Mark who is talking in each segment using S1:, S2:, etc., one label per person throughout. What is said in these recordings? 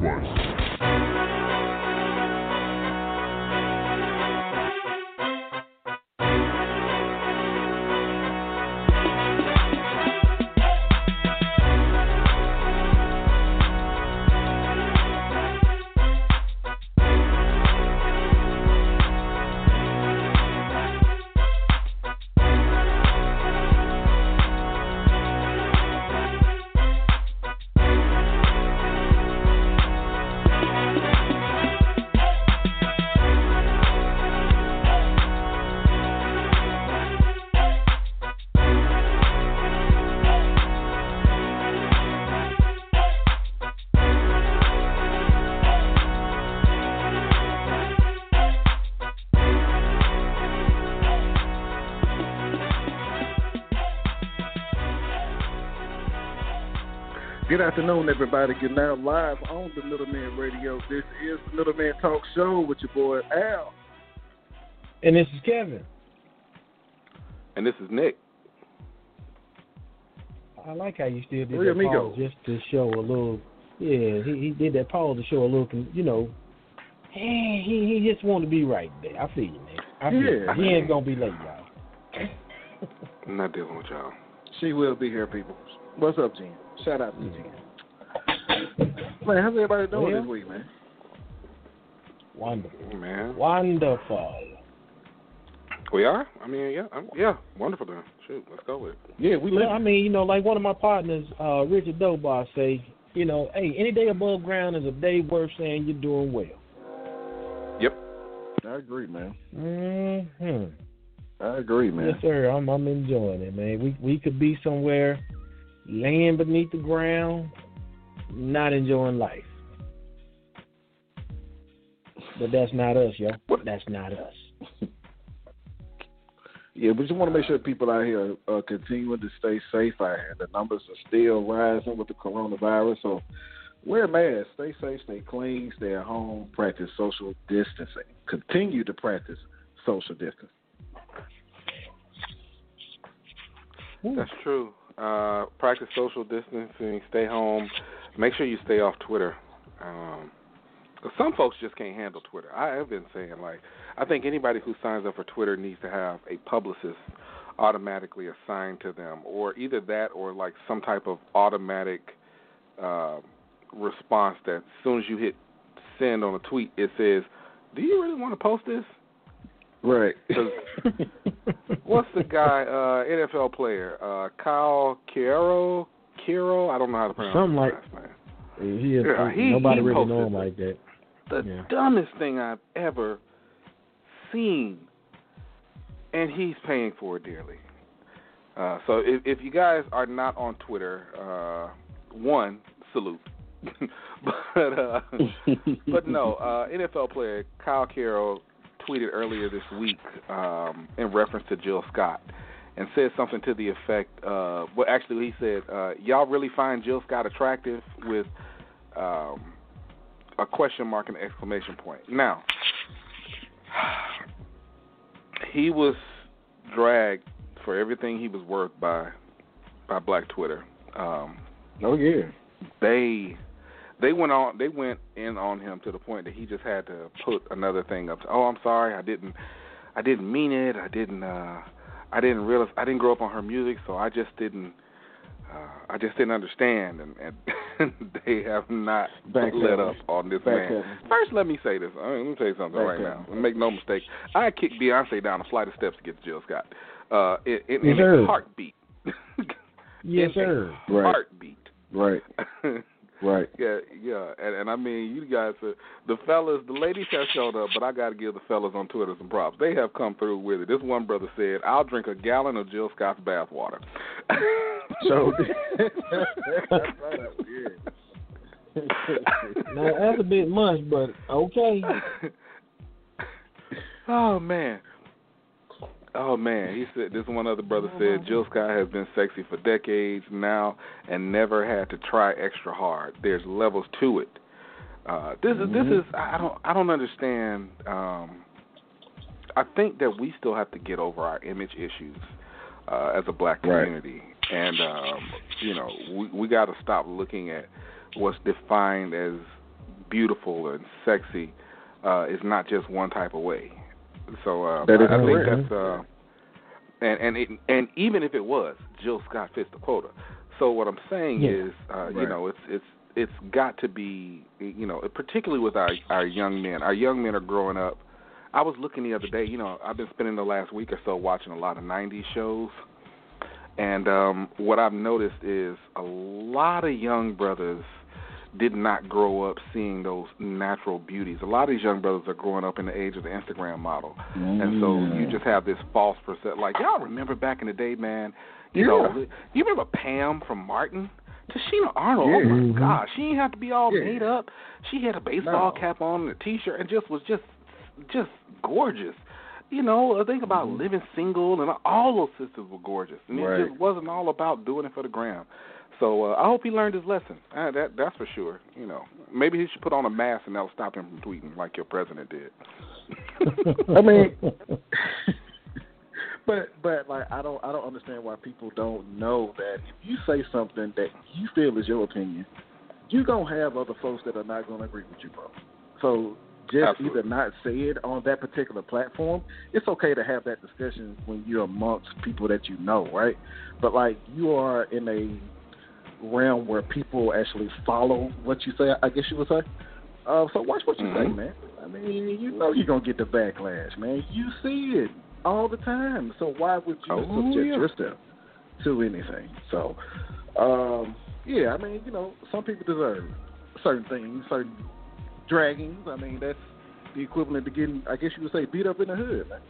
S1: twice.
S2: Good afternoon, everybody. You're now live on the Middleman Radio. This is the Middleman Talk Show with your boy Al.
S3: And this is Kevin.
S4: And this is Nick.
S3: I like how you still did that pause just to show a little. Yeah, he did that pause to show a little. He just wanted to be right there. I feel you, man. I feel you. He ain't gonna be late, y'all.
S4: I'm not dealing with y'all.
S2: She will be here, people. What's up, Jen? Shout out to Jen. Man, how's everybody doing this week, man?
S3: Wonderful,
S4: man.
S3: Wonderful.
S4: We are? I mean, yeah, wonderful then. Shoot, let's go with it.
S2: Yeah,
S3: I mean, like one of my partners, Richard Dobar, say, hey, any day above ground is a day worth saying you're doing well.
S4: Yep.
S2: I agree, man.
S3: Mm-hmm.
S2: I agree, man.
S3: Yes, sir. I'm enjoying it, man. We could be somewhere laying beneath the ground, not enjoying life. But that's not us, yo. That's not us.
S2: Yeah, we just want to make sure people out here are continuing to stay safe out here. The numbers are still rising with the coronavirus, so wear masks, stay safe, stay clean, stay at home, practice social distancing. Continue to practice social distancing.
S4: That's true. Practice social distancing, stay home. Make sure you stay off Twitter. Some folks just can't handle Twitter. I have been saying, I think anybody who signs up for Twitter needs to have a publicist automatically assigned to them, or either that or some type of automatic response that as soon as you hit send on a tweet, it says, do you really want to post this?
S2: Right.
S4: What's the guy, NFL player, Kyle Kiro? I don't know how to pronounce
S3: something
S4: his last name.
S3: Nobody really know him like that.
S4: The dumbest thing I've ever seen, and he's paying for it dearly. So if you guys are not on Twitter, one, salute. but no, NFL player Kyle Kiro tweeted earlier this week in reference to Jill Scott and said something to the effect actually he said, y'all really find Jill Scott attractive with a question mark and an exclamation point. Now, he was dragged for everything he was worth by Black Twitter. They went in on him to the point that he just had to put another thing up. I'm sorry, I didn't mean it. I didn't realize. I didn't grow up on her music, so I just didn't understand. And they have not let up on this man. First, let me say this. Let me tell you something right now. Make no mistake. I kicked Beyonce down a flight of steps to get to Jill Scott. In a heartbeat.
S3: Yes, sir.
S4: Heartbeat.
S2: Right. Right.
S4: Yeah, and I mean, you guys, the fellas, the ladies have showed up, but I got to give the fellas on Twitter some props. They have come through with it. This one brother said, "I'll drink a gallon of Jill Scott's bath water."
S2: So,
S3: now that's a bit much, but okay.
S4: Oh man, he said. This one other brother said, "Jill Scott has been sexy for decades now and never had to try extra hard. There's levels to it." This is. I don't understand. I think that we still have to get over our image issues as a black community, and we got to stop looking at what's defined as beautiful and sexy is not just one type of way. So I
S2: that is
S4: think that's and even if it was, Jill Scott fits the quota. So what I'm saying is, you know, it's got to be, you know, particularly with our young men. Our young men are growing up. I was looking the other day, you know, I've been spending the last week or so watching a lot of 90s shows. And what I've noticed is a lot of young brothers did not grow up seeing those natural beauties. A lot of these young brothers are growing up in the age of the Instagram model. And so you just have this false perception. Like, y'all remember back in the day, man, you know, you remember Pam from Martin? Tashina Arnold, oh my gosh, she didn't have to be all made up. She had a baseball cap on and a T-shirt and just was just gorgeous. You know, think about living single, and all those sisters were gorgeous. And it just wasn't all about doing it for the gram. So I hope he learned his lesson. That's for sure. You know, maybe he should put on a mask and that'll stop him from tweeting like your president did.
S2: I mean, but like I don't understand why people don't know that if you say something that you feel is your opinion, you're gonna have other folks that are not gonna agree with you, bro. So just either not say it on that particular platform. It's okay to have that discussion when you're amongst people that you know, right? But like you are in a realm where people actually follow what you say, I guess you would say. So watch what you say, man. I mean, you know you're gonna get the backlash, man. You see it all the time. So why would you subject yourself to anything? So, yeah, I mean, you know, some people deserve certain things, certain draggings. I mean, that's the equivalent to getting, I guess you would say, beat up in the hood, man.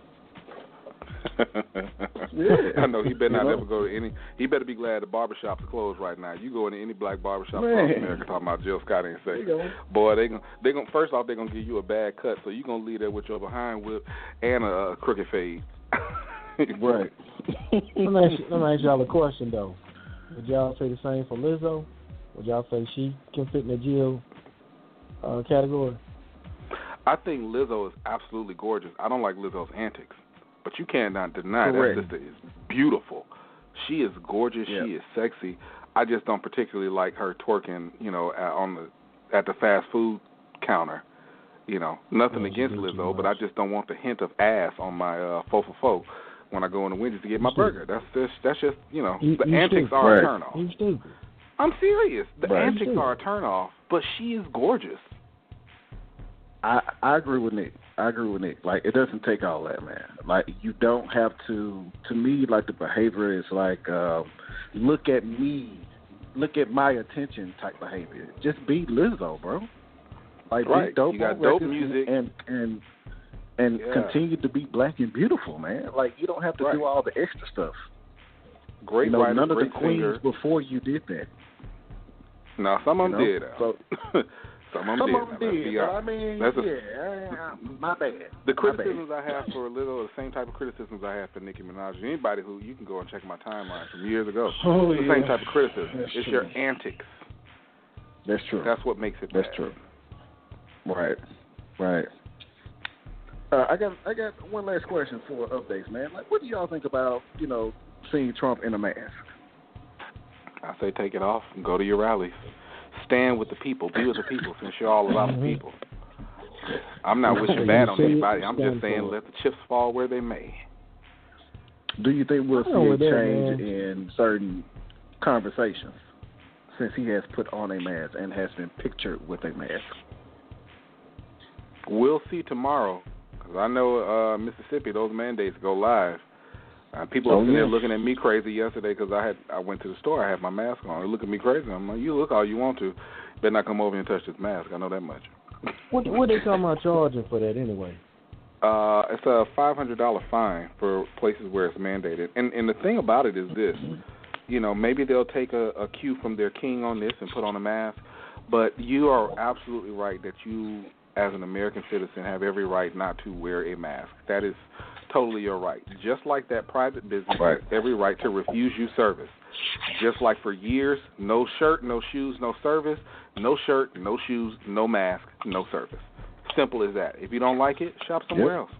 S4: I know he better not ever go to any. He better be glad the barbershops are closed right now. You go into any black barbershop across America talking about Jill Scott ain't safe. Boy, they gonna first off they're gonna give you a bad cut, so you gonna leave there with your behind whip and a crooked fade.
S2: Right.
S3: Let me ask y'all a question though. Would y'all say the same for Lizzo? Would y'all say she can fit in the Jill category?
S4: I think Lizzo is absolutely gorgeous. I don't like Lizzo's antics. But you cannot deny that sister is beautiful. She is gorgeous. Yep. She is sexy. I just don't particularly like her twerking, you know, at the fast food counter. You know, nothing against Lizzo, but I just don't want the hint of ass on my fo when I go in the Wendy's to get my burger. That's just you know, the antics are a turn off. I'm serious. The antics are a turn off, but she is gorgeous.
S2: I agree with Nick. Like, it doesn't take all that, man. Like, you don't have to me, like, the behavior is like, look at me, look at my attention type behavior. Just be Lizzo, bro. Like, be dope.
S4: You got dope music.
S2: And continue to be black and beautiful, man. Like, you don't have to do all the extra stuff.
S4: Great
S2: writer, none of
S4: great
S2: the queens
S4: singer.
S2: before you did that.
S4: No, some of them did.
S2: So,
S4: Some of them did.
S2: But I mean, my bad.
S4: The criticisms I have for Lizzo are the same type of criticisms I have for Nicki Minaj. Anybody who you can go and check my timeline from years ago. It's the same type of criticism. It's your antics.
S2: That's true.
S4: That's what makes it bad.
S2: That's true. Right. I got one last question for updates, man. Like, what do y'all think about, you know, seeing Trump in a mask?
S4: I say take it off and go to your rallies. Stand with the people. Be with the people since you're all about the people. I'm not wishing bad on anybody. I'm just saying let the chips fall where they may.
S2: Do you think we'll see a change in certain conversations since he has put on a mask and has been pictured with a mask?
S4: We'll see tomorrow. Because I know Mississippi, those mandates go live. People were sitting there looking at me crazy yesterday because I went to the store. I had my mask on. They look at me crazy. I'm like, you look all you want to. Better not come over and touch this mask. I know that much.
S3: What they talking about charging for that anyway?
S4: It's a $500 fine for places where it's mandated. And the thing about it is this. You know, maybe they'll take a cue from their king on this and put on a mask. But you are absolutely right that you, as an American citizen, have every right not to wear a mask. That is totally your right. Just like that private business has every right to refuse you service. Just like for years, no shirt, no shoes, no service, no shirt, no shoes, no mask, no service. Simple as that. If you don't like it, shop somewhere else.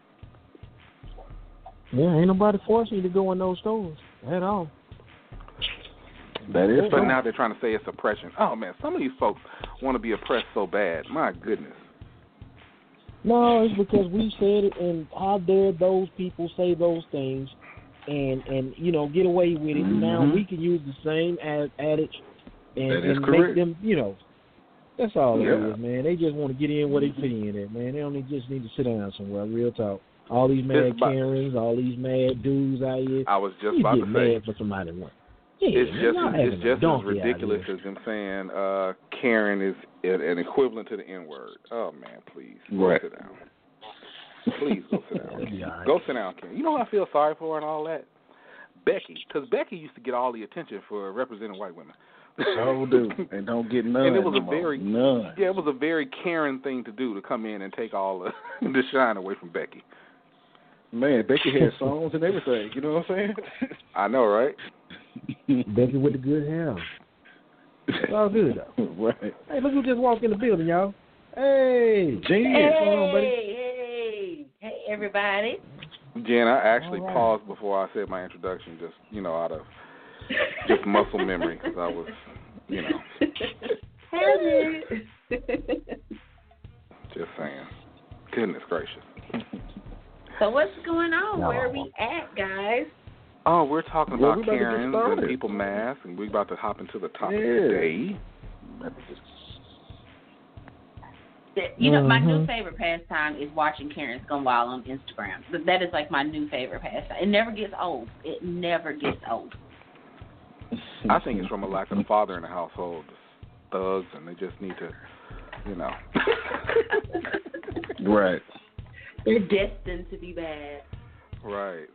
S3: Yeah, ain't nobody forcing you to go in those stores at all.
S2: That is
S4: But now they're trying to say it's oppression. Oh, man, some of these folks, want to be oppressed so bad? My goodness.
S3: No, it's because we said it, and how dare those people say those things and get away with it.
S2: Mm-hmm.
S3: Now we can use the same adage and make them, that's all it is, man. They just want to get in where they fit in at, man. They only just need to sit down somewhere, real talk. All these mad Karens, all these mad dudes out here.
S4: I was just about to say.
S3: Mad for somebody to win. Yeah,
S4: it's just as ridiculous as them saying Karen is an equivalent to the N-word. Oh, man, please. Go sit down. Please go sit down. Right. Go sit down, Karen. You know who I feel sorry for and all that? Becky. Because Becky used to get all the attention for representing white women.
S2: Oh, dude. And don't get none.
S4: And it was
S2: none.
S4: Yeah, it was a very Karen thing to do, to come in and take all the shine away from Becky.
S2: Man, Becky had songs and everything. You know what I'm saying?
S4: I know, right?
S3: Becky with the good hair. It's all good, though.
S2: Right.
S3: Hey, look who just walked in the building, y'all. Hey, Jen. What's going on, buddy?
S1: Hey, everybody.
S4: Jen, I actually paused before I said my introduction, just, out of just muscle memory, because I was,
S1: Hey.
S4: Just saying. Goodness gracious.
S1: So what's going on? Where are we at, guys?
S4: Oh, we're talking about Karens and people masks, and we're about to hop into the topic today.
S1: My new favorite pastime is watching Karens go wild on Instagram. That is like my new favorite pastime. It never gets old. It never gets old.
S4: I think it's from a lack of a father in the household. Thugs, and they just need to,
S2: Right.
S1: They're destined to be bad.
S4: Right.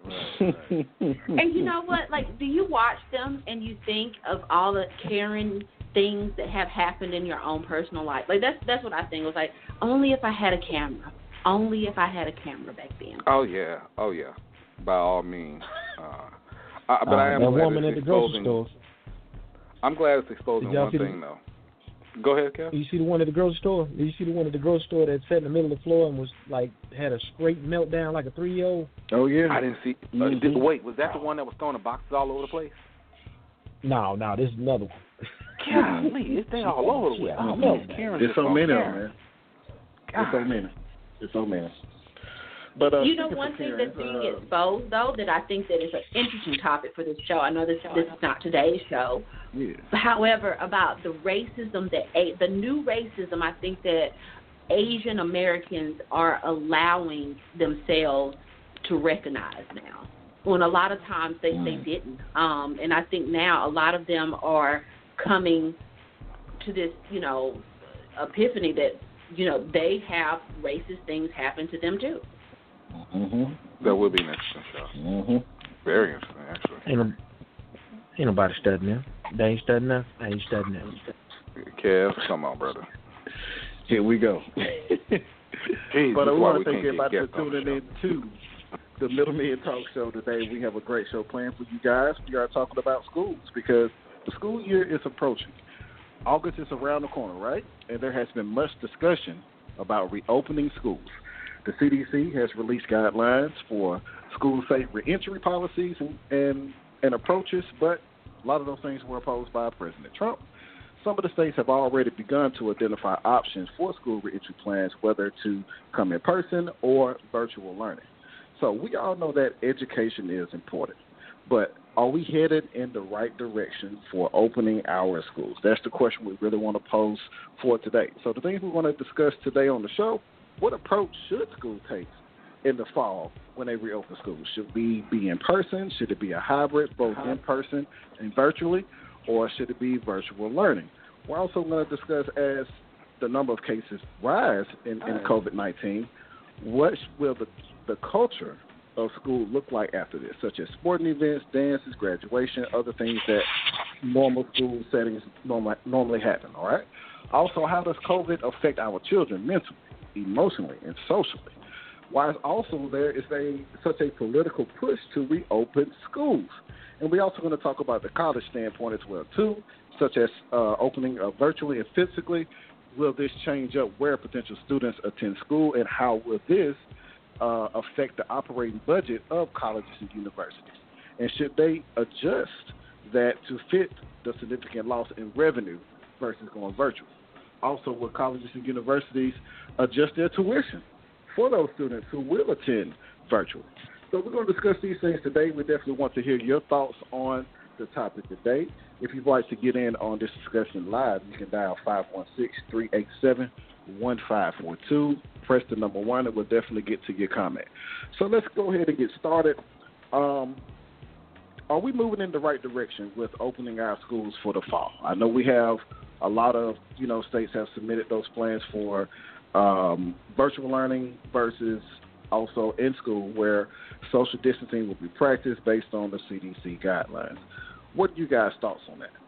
S1: And you know what? Like, do you watch them and you think of all the Karen things that have happened in your own personal life? Like, that's what I think. It was like, only if I had a camera. Only if I had a camera back then.
S4: Oh, yeah. By all means. But I am
S3: that
S4: glad
S3: woman
S4: it's
S3: at the grocery store.
S4: I'm glad it's exposing one thing, though. Go ahead, Kev.
S3: You see the one at the grocery store? Did you see the one at the grocery store that sat in the middle of the floor and was had a straight meltdown like a 3-year-old?
S2: Oh yeah.
S4: I didn't see. Wait, was that the one that was throwing the boxes all over the place?
S3: No, this is another one.
S4: Golly, they all over the place.
S2: There's so many of them, man. There's so many. But
S1: one thing that's being exposed, though, that I think that is an interesting topic for this show. I know this is not today's show.
S2: Yeah.
S1: However, about the racism the new racism, I think that Asian Americans are allowing themselves to recognize now, when a lot of times they didn't. And I think now a lot of them are coming to this, epiphany that, they have racist things happen to them too.
S2: Mm-hmm.
S4: That would be an interesting show.
S2: Mm-hmm.
S4: Very interesting, actually.
S3: Ain't nobody studying them. They ain't studying them. I ain't studying them.
S4: Kev, come on, brother.
S2: Here we go.
S4: Jeez,
S2: but I want to thank everybody for tuning in to the Middlemen Talk Show today. We have a great show planned for you guys. We are talking about schools because the school year is approaching. August is around the corner, right? And there has been much discussion about reopening schools. The CDC has released guidelines for school-safe reentry policies and approaches, but a lot of those things were opposed by President Trump. Some of the states have already begun to identify options for school reentry plans, whether to come in person or virtual learning. So we all know that education is important, but are we headed in the right direction for opening our schools? That's the question we really want to pose for today. So the things we want to discuss today on the show: what approach should schools take in the fall when they reopen schools? Should we be in person? Should it be a hybrid, both in person and virtually? Or should it be virtual learning? We're also going to discuss, as the number of cases rise in COVID-19, what will the culture of school look like after this, such as sporting events, dances, graduation, other things that normal school settings normally happen, all right? Also, how does COVID affect our children mentally, emotionally, and socially? Why is also there is such a political push to reopen schools? And we're also going to talk about the college standpoint as well, too, such as opening virtually and physically. Will this change up where potential students attend school, and how will this affect the operating budget of colleges and universities? And should they adjust that to fit the significant loss in revenue versus going virtual? also will colleges and universities adjust their tuition for those students who will attend virtually? So we're going to discuss these things today. We definitely want to hear your thoughts on the topic today. If you'd like to get in on this discussion live, you can dial 516-387-1542. Press the number 1, and we'll definitely get to your comment. So let's go ahead and get started. Are we moving in the right direction with opening our schools for the fall? I know we have a lot of, states have submitted those plans for virtual learning versus also in school where social distancing will be practiced based on the CDC guidelines. What are you guys' thoughts on that?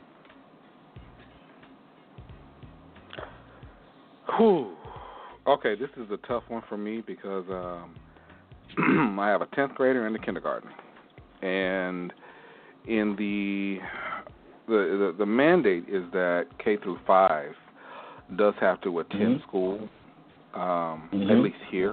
S4: Okay, this is a tough one for me because I have a 10th grader in the kindergarten. And in the mandate is that K through 5 does have to attend school, at least here.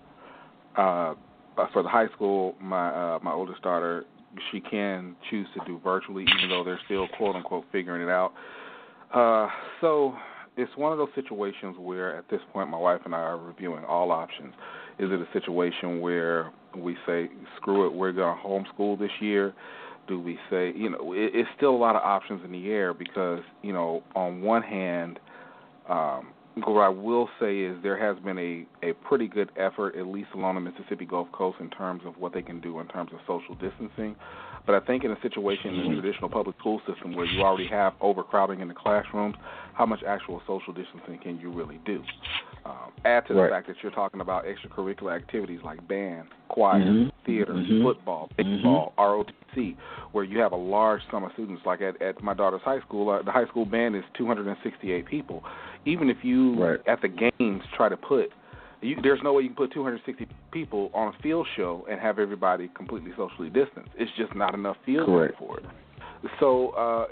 S4: But for the high school, my oldest daughter, she can choose to do virtually, even though they're still quote unquote figuring it out. So it's one of those situations where at this point my wife and I are reviewing all options. Is it a situation where we say, screw it, we're going to homeschool this year? Do we say, it's still a lot of options in the air because, on one hand, what I will say is there has been a pretty good effort, at least along the Mississippi Gulf Coast, in terms of what they can do in terms of social distancing. But I think in a situation in the traditional public school system where you already have overcrowding in the classrooms, how much actual social distancing can you really do? Add to the fact that you're talking about extracurricular activities like band, choir, theater, football, baseball, ROTC, where you have a large sum of students. Like at my daughter's high school, the high school band is 268 people. Even if you, at the games, try to put, there's no way you can put 260 people on a field show and have everybody completely socially distanced. It's just not enough field room for it. So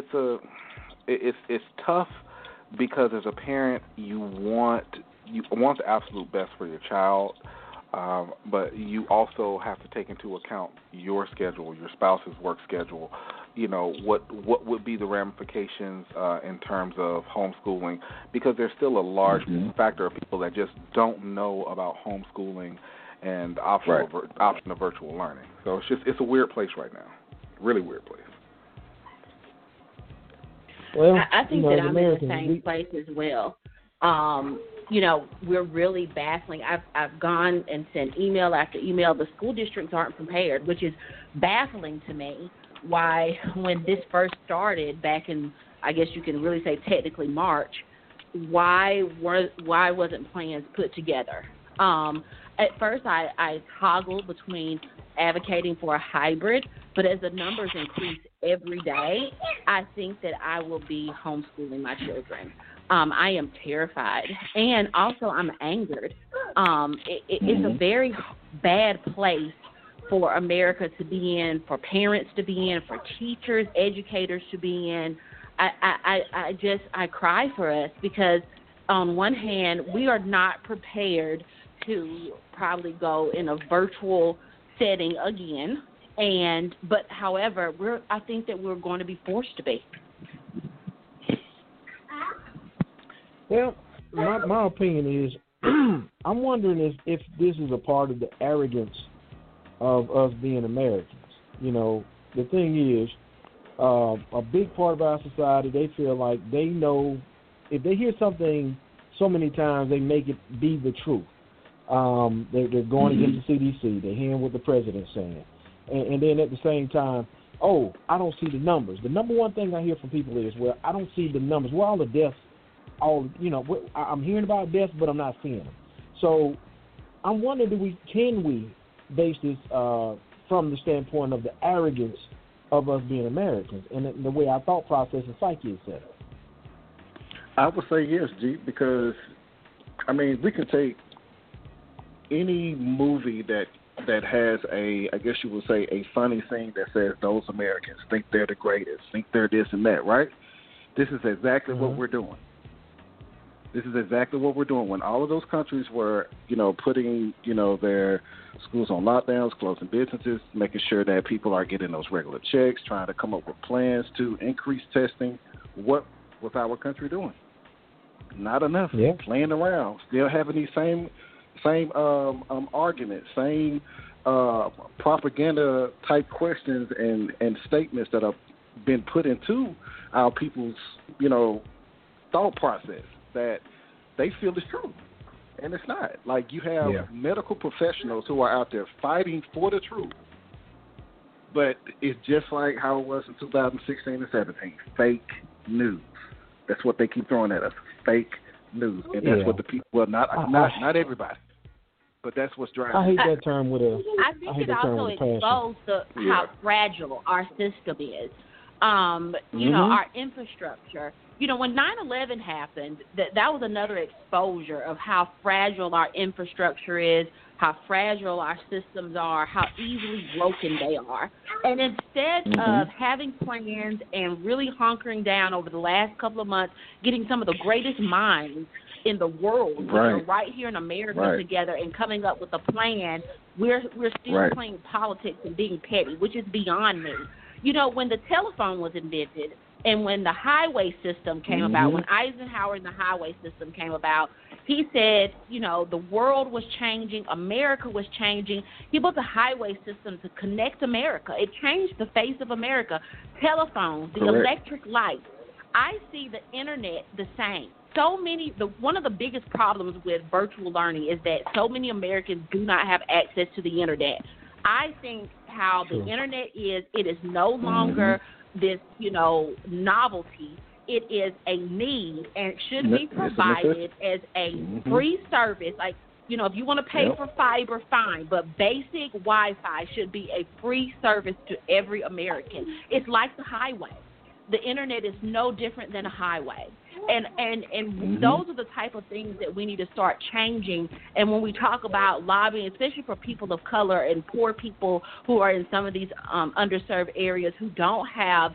S4: it's tough because as a parent you want the absolute best for your child, but you also have to take into account your schedule, your spouse's work schedule. What would be the ramifications in terms of homeschooling, because there's still a large factor of people that just don't know about homeschooling and the option of virtual learning. So it's a weird place right now, really weird place.
S1: Well, I think that I'm in the same place as well. We're really baffling. I've gone and sent email after email. The school districts aren't prepared, which is baffling to me. Why, when this first started back in, I guess you can really say technically March, why wasn't plans put together? At first, I toggled between advocating for a hybrid, but as the numbers increase every day, I think that I will be homeschooling my children. I am terrified, and also I'm angered. It's a very bad place for America to be in, for parents to be in, for teachers, educators to be in. I cry for us because on one hand, we are not prepared to probably go in a virtual setting again, but however, I think that we're going to be forced to be.
S3: Well, my opinion is, I'm wondering if this is a part of the arrogance of us being Americans. The thing is, a big part of our society, they feel like they know, if they hear something so many times, they make it be the truth. They're going against the CDC. They're hearing what the president's saying. And then at the same time, I don't see the numbers. The number one thing I hear from people is, well, I don't see the numbers. Where all the deaths, I'm hearing about deaths, but I'm not seeing them. So I'm wondering, can we base this from the standpoint of the arrogance of us being Americans and the way our thought process and psyche is set up?
S2: I would say yes, G, because, we can take any movie that has I guess you would say, a funny thing that says those Americans think they're the greatest, think they're this and that, right? This is exactly what we're doing. This is exactly what we're doing. When all of those countries were, putting, their schools on lockdowns, closing businesses, making sure that people are getting those regular checks, trying to come up with plans to increase testing, what was our country doing? Not enough.
S3: Yeah.
S2: Playing around, still having these same arguments, same propaganda type questions and statements that have been put into our people's, thought process that they feel is true. And it's not. Like, you have medical professionals who are out there fighting for the truth. But it's just like how it was in 2016 and 17. Fake news. That's what they keep throwing at us. Fake news. And that's what the people, well, not everybody, but that's what's driving.
S3: I hate that term with a
S1: I think it also exposed how fragile our system is. Our infrastructure. When 9/11 happened, that was another exposure of how fragile our infrastructure is, how fragile our systems are, how easily broken they are. And instead of having plans and really hunkering down over the last couple of months, getting some of the greatest minds in the world, which are right here in America together and coming up with a plan, we're still playing politics and being petty, which is beyond me. When the telephone was invented and when the highway system came about, when Eisenhower and the highway system came about, he said, the world was changing, America was changing. He built a highway system to connect America. It changed the face of America. Telephones, the electric lights. I see the internet the same. One of the biggest problems with virtual learning is that so many Americans do not have access to the internet. I think how the internet is, it is no longer this, novelty. It is a need, and it should be provided as a free service. Like, if you want to pay for fiber, fine, but basic Wi-Fi should be a free service to every American. It's like the highway. The internet is no different than a highway. And those are the type of things that we need to start changing. And when we talk about lobbying, especially for people of color and poor people who are in some of these underserved areas who don't have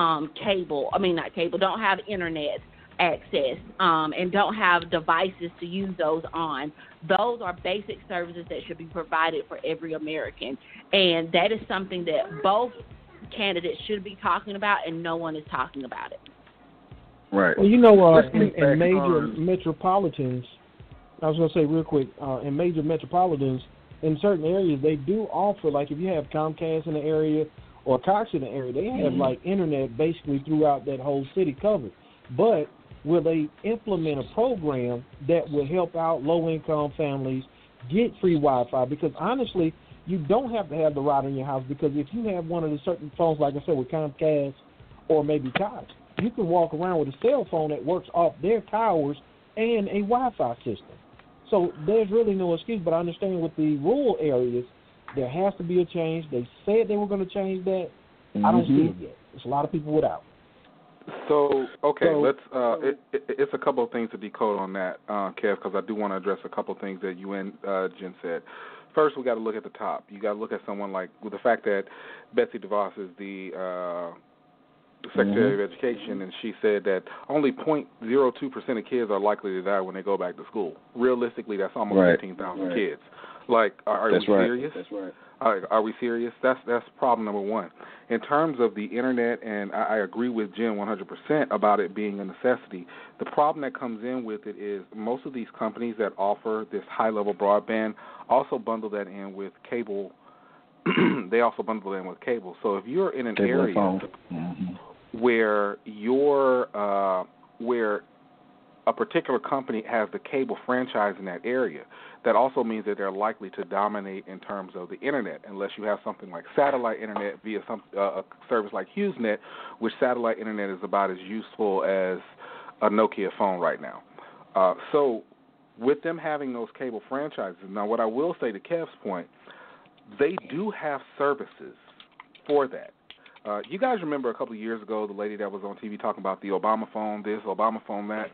S1: don't have internet access and don't have devices to use those on, those are basic services that should be provided for every American. And that is something that both candidates should be talking about, and no one is talking about it.
S2: Right.
S3: Well, in major metropolitans, I was going to say real quick, in major metropolitans, in certain areas, they do offer, like if you have Comcast in the area or Cox in the area, they have like internet basically throughout that whole city covered. But will they implement a program that will help out low-income families get free Wi-Fi? Because honestly, you don't have to have the router in your house, because if you have one of the certain phones, like I said, with Comcast or maybe Cox, you can walk around with a cell phone that works off their towers and a Wi-Fi system. So there's really no excuse, but I understand with the rural areas, there has to be a change. They said they were going to change that. I don't see it yet. There's a lot of people without.
S4: So, let's. It's a couple of things to decode on that, Kev, because I do want to address a couple of things that you and Jen said. First, we got to look at the top. You got to look at someone like, with the fact that Betsy DeVos is the Secretary of Education, and she said that only 0.02% of kids are likely to die when they go back to school. Realistically, that's almost 15,000 kids. Like, are we serious?
S2: That's right.
S4: Are we serious? That's problem number one. In terms of the internet, and I agree with Jen 100% about it being a necessity, the problem that comes in with it is most of these companies that offer this high-level broadband also bundle that in with cable. They also bundle in with cable. So if you're in an area where where a particular company has the cable franchise in that area, that also means that they're likely to dominate in terms of the internet, unless you have something like satellite internet via a service like HughesNet, which satellite internet is about as useful as a Nokia phone right now. So with them having those cable franchises, now what I will say to Kev's point, they do have services for that. You guys remember a couple of years ago the lady that was on TV talking about the Obama phone this, Obama phone that?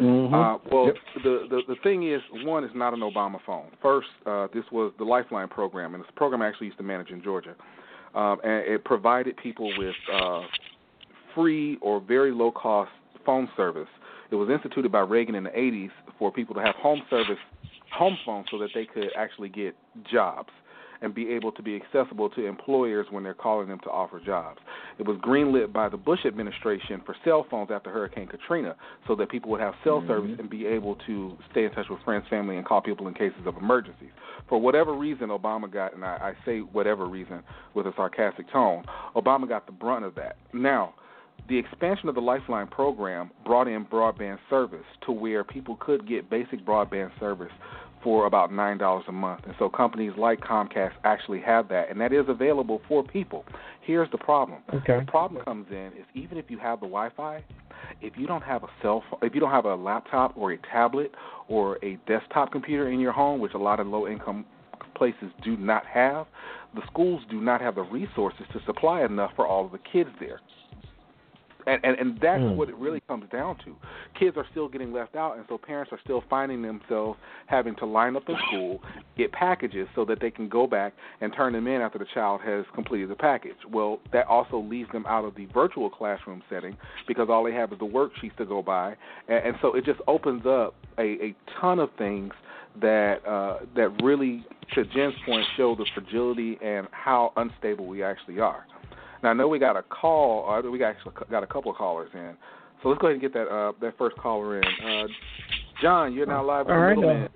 S4: The thing is, one, it's not an Obama phone. First, this was the Lifeline program, and this program I actually used to manage in Georgia. And it provided people with free or very low-cost phone service. It was instituted by Reagan in the 80s for people to have home phones so that they could actually get jobs. and be able to be accessible to employers when they're calling them to offer jobs. It was greenlit by the Bush administration for cell phones after Hurricane Katrina so that people would have cell service and be able to stay in touch with friends, family, and call people in cases of emergencies. For whatever reason, Obama got, and I say whatever reason with a sarcastic tone, Obama got the brunt of that. Now, the expansion of the Lifeline program brought in broadband service to where people could get basic broadband service for about $9 a month. And so companies like Comcast actually have that, and that is available for people. Here's the problem.
S3: Okay.
S4: The problem comes in is even if you have the Wi-Fi, if you don't have a cell phone, if you don't have a laptop or a tablet or a desktop computer in your home, which a lot of low-income places do not have, the schools do not have the resources to supply enough for all of the kids there. And that's what it really comes down to. Kids are still getting left out, and so parents are still finding themselves having to line up in school, get packages so that they can go back and turn them in after the child has completed the package. Well, that also leaves them out of the virtual classroom setting because all they have is the worksheets to go by. And so it just opens up a ton of things that really, to Jen's point, show the fragility and how unstable we actually are. Now, I know we got a call. We actually got a couple of callers in. So let's go ahead and get that first caller in. John, you're now live with the Middleman.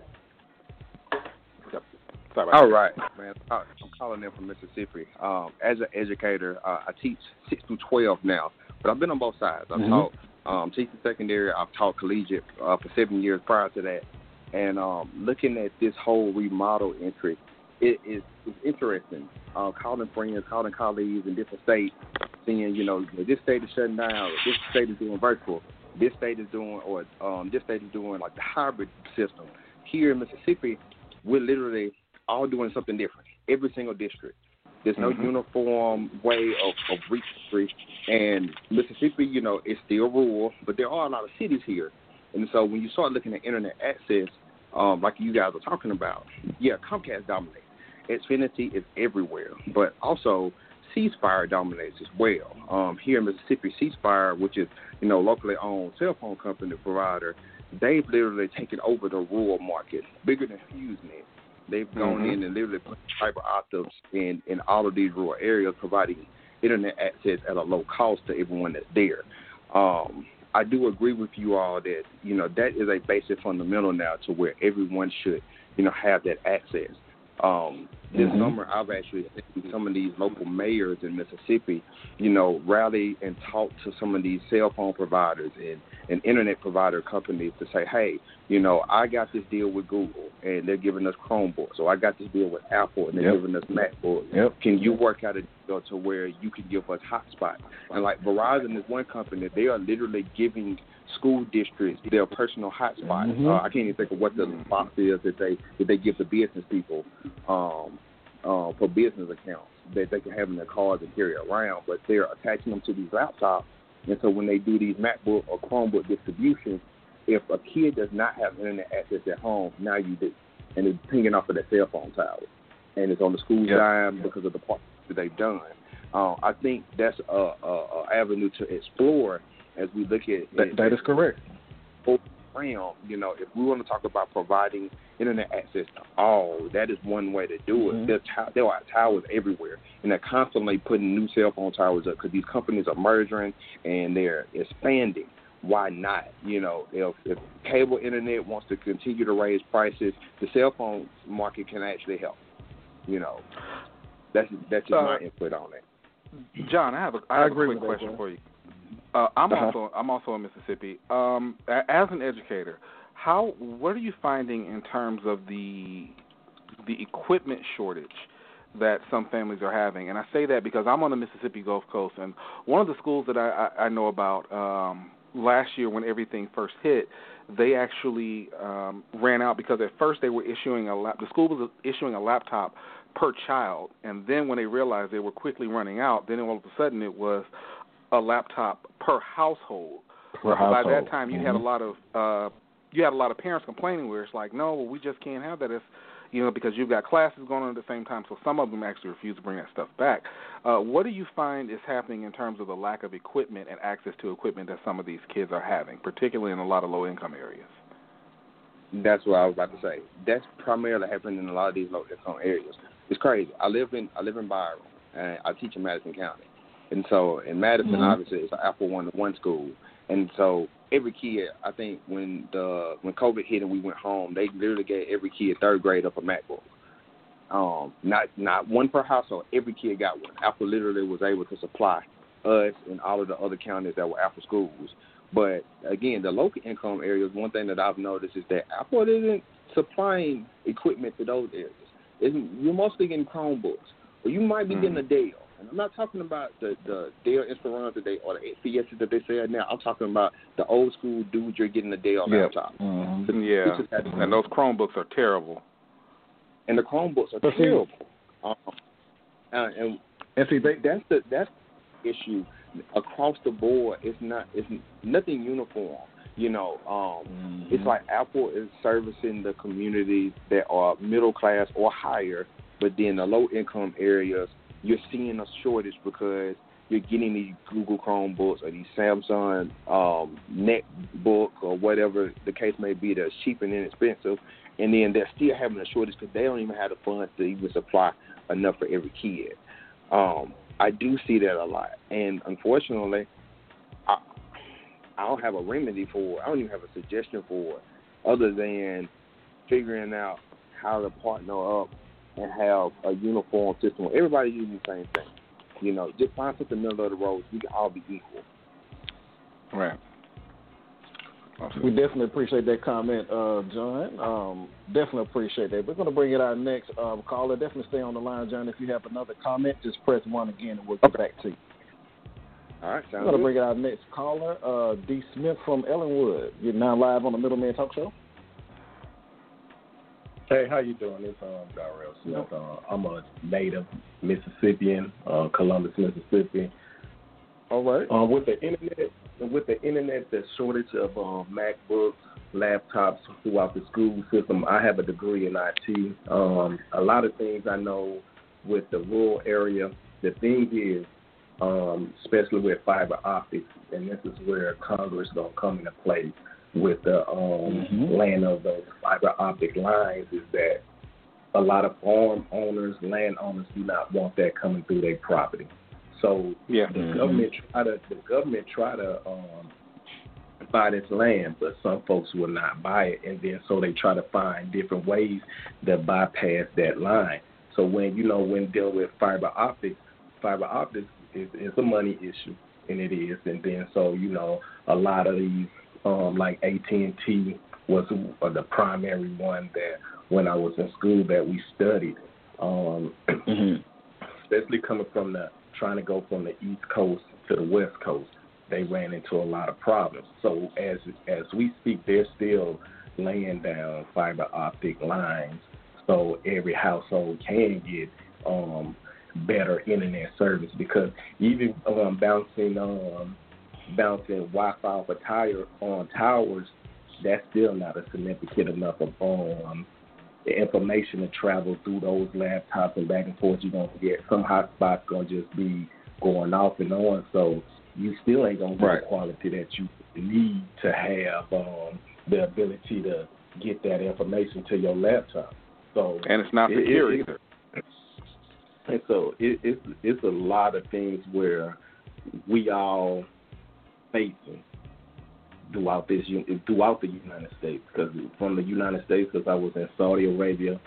S4: Yep. Sorry about
S5: All right, man. I'm calling in from Mississippi. As an educator, I teach 6 through 12 now, but I've been on both sides. I've taught teaching secondary. I've taught collegiate for 7 years prior to that. And looking at this whole remodel entry, it's interesting. Calling friends, calling colleagues in different states, seeing, this state is shutting down, this state is doing virtual, this state is doing, like the hybrid system. Here in Mississippi, we're literally all doing something different, every single district. There's no uniform way of reentry. And Mississippi, it's still rural, but there are a lot of cities here. And so when you start looking at internet access, like you guys are talking about, Comcast dominates. Xfinity is everywhere, but also C-Spire dominates as well. Here in Mississippi, C-Spire, which is, locally owned cell phone company provider, they've literally taken over the rural market, bigger than HughesNet. They've gone in and literally put fiber optics in all of these rural areas, providing internet access at a low cost to everyone that's there. I do agree with you all that, that is a basic fundamental now to where everyone should, have that access. This summer, I've actually seen some of these local mayors in Mississippi, rally and talk to some of these cell phone providers and internet provider companies to say, hey, I got this deal with Google, and they're giving us Chromebooks. Or I got this deal with Apple, and they're giving us MacBooks. Can you work out a deal to where you can give us hotspots? And like Verizon is one company, they are literally giving school districts their personal hotspots. I can't even think of what the box is that they give to business people for business accounts that they can have in their cars and carry around, but they're attaching them to these laptops. And so when they do these MacBook or Chromebook distributions, if a kid does not have internet access at home, now you do. And it's pinging off of their cell phone tower. And it's on the school dime because of the part that they've done. I think that's a avenue to explore as we look at
S2: that is correct.
S5: If we want to talk about providing internet access to all, that is one way to do it. There are towers everywhere, and they're constantly putting new cell phone towers up because these companies are merging and they're expanding. Why not? If cable internet wants to continue to raise prices, the cell phone market can actually help. That's just my input on it.
S4: John, I have a quick question for you. I'm also in Mississippi. As an educator, what are you finding in terms of the equipment shortage that some families are having? And I say that because I'm on the Mississippi Gulf Coast, and one of the schools that I know about last year when everything first hit, they actually ran out because at first they were the school was issuing a laptop per child, and then when they realized they were quickly running out, then all of a sudden it was a laptop per household. By that time, you had a lot of parents complaining where it's like, no, well, we just can't have that. It's, because you've got classes going on at the same time. So some of them actually refuse to bring that stuff back. What do you find is happening in terms of the lack of equipment and access to equipment that some of these kids are having, particularly in a lot of low-income areas?
S5: That's what I was about to say. That's primarily happening in a lot of these low-income areas. It's crazy. I live in Byron, and I teach in Madison County, and so in Madison, obviously, it's an Apple 1-to-1 school, and so every kid, I think when COVID hit and we went home, they literally gave every kid third grade up a MacBook. Not one per household. Every kid got one. Apple literally was able to supply us and all of the other counties that were Apple schools. But again, the local income areas, one thing that I've noticed is that Apple isn't supplying equipment to those areas. You're mostly getting Chromebooks, or you might be getting a Dell. And I'm not talking about the Dell Inspiron today or the XPS that they say now. I'm talking about the old school dudes you're getting the Dell laptop.
S4: Yeah, and those Chromebooks are terrible.
S5: And the Chromebooks are terrible. And see, that's the issue across the board. It's nothing uniform. You know, it's like Apple is servicing the communities that are middle class or higher, but then the low income areas, you're seeing a shortage because you're getting these Google Chromebooks or these Samsung netbook or whatever the case may be that's cheap and inexpensive, and then they're still having a shortage because they don't even have the funds to even supply enough for every kid. I do see that a lot, and unfortunately, I don't have a remedy for it. I don't even have a suggestion for it other than figuring out how to partner up and have a uniform system where everybody using the same thing. You know, just find something middle of the road. We can all be equal.
S4: Right.
S2: We definitely appreciate that comment, John. Definitely appreciate that. We're going to bring it out next. Caller, definitely stay on the line, John. If you have another comment, just press 1 again and we'll get back to you.
S5: All right,
S2: we're going to bring it out next. Caller, D. Smith from Ellenwood. You're now live on the Middleman Talk Show.
S6: Hey, how you doing? It's Darrell Smith. I'm a native Mississippian, Columbus, Mississippi.
S2: All right.
S6: With the internet, the shortage of MacBooks, laptops throughout the school system. I have a degree in IT. A lot of things I know with the rural area. The thing is, especially with fiber optics, and this is where Congress is going to come into play with the land of those fiber optic lines, is that a lot of farm owners, landowners do not want that coming through their property. So the government try to buy this land, but some folks will not buy it, and then so they try to find different ways to bypass that line. So when dealing with fiber optics is a money issue, and it is, and then so a lot of these like AT&T was the primary one that when I was in school that we studied, especially coming from trying to go from the East Coast to the West Coast, they ran into a lot of problems. So as we speak, they're still laying down fiber optic lines so every household can get better internet service, because even bouncing Wi-Fi off on towers, that's still not a significant enough of the information to travel through those laptops and back and forth. You're going to get some hotspots going to just be going off and on, so you still ain't going to get the quality that you need to have the ability to get that information to your laptop. So
S4: and it's not secure either.
S6: And so it's a lot of things where we all facing throughout the United States. Because from the United States, because I was in Saudi Arabia,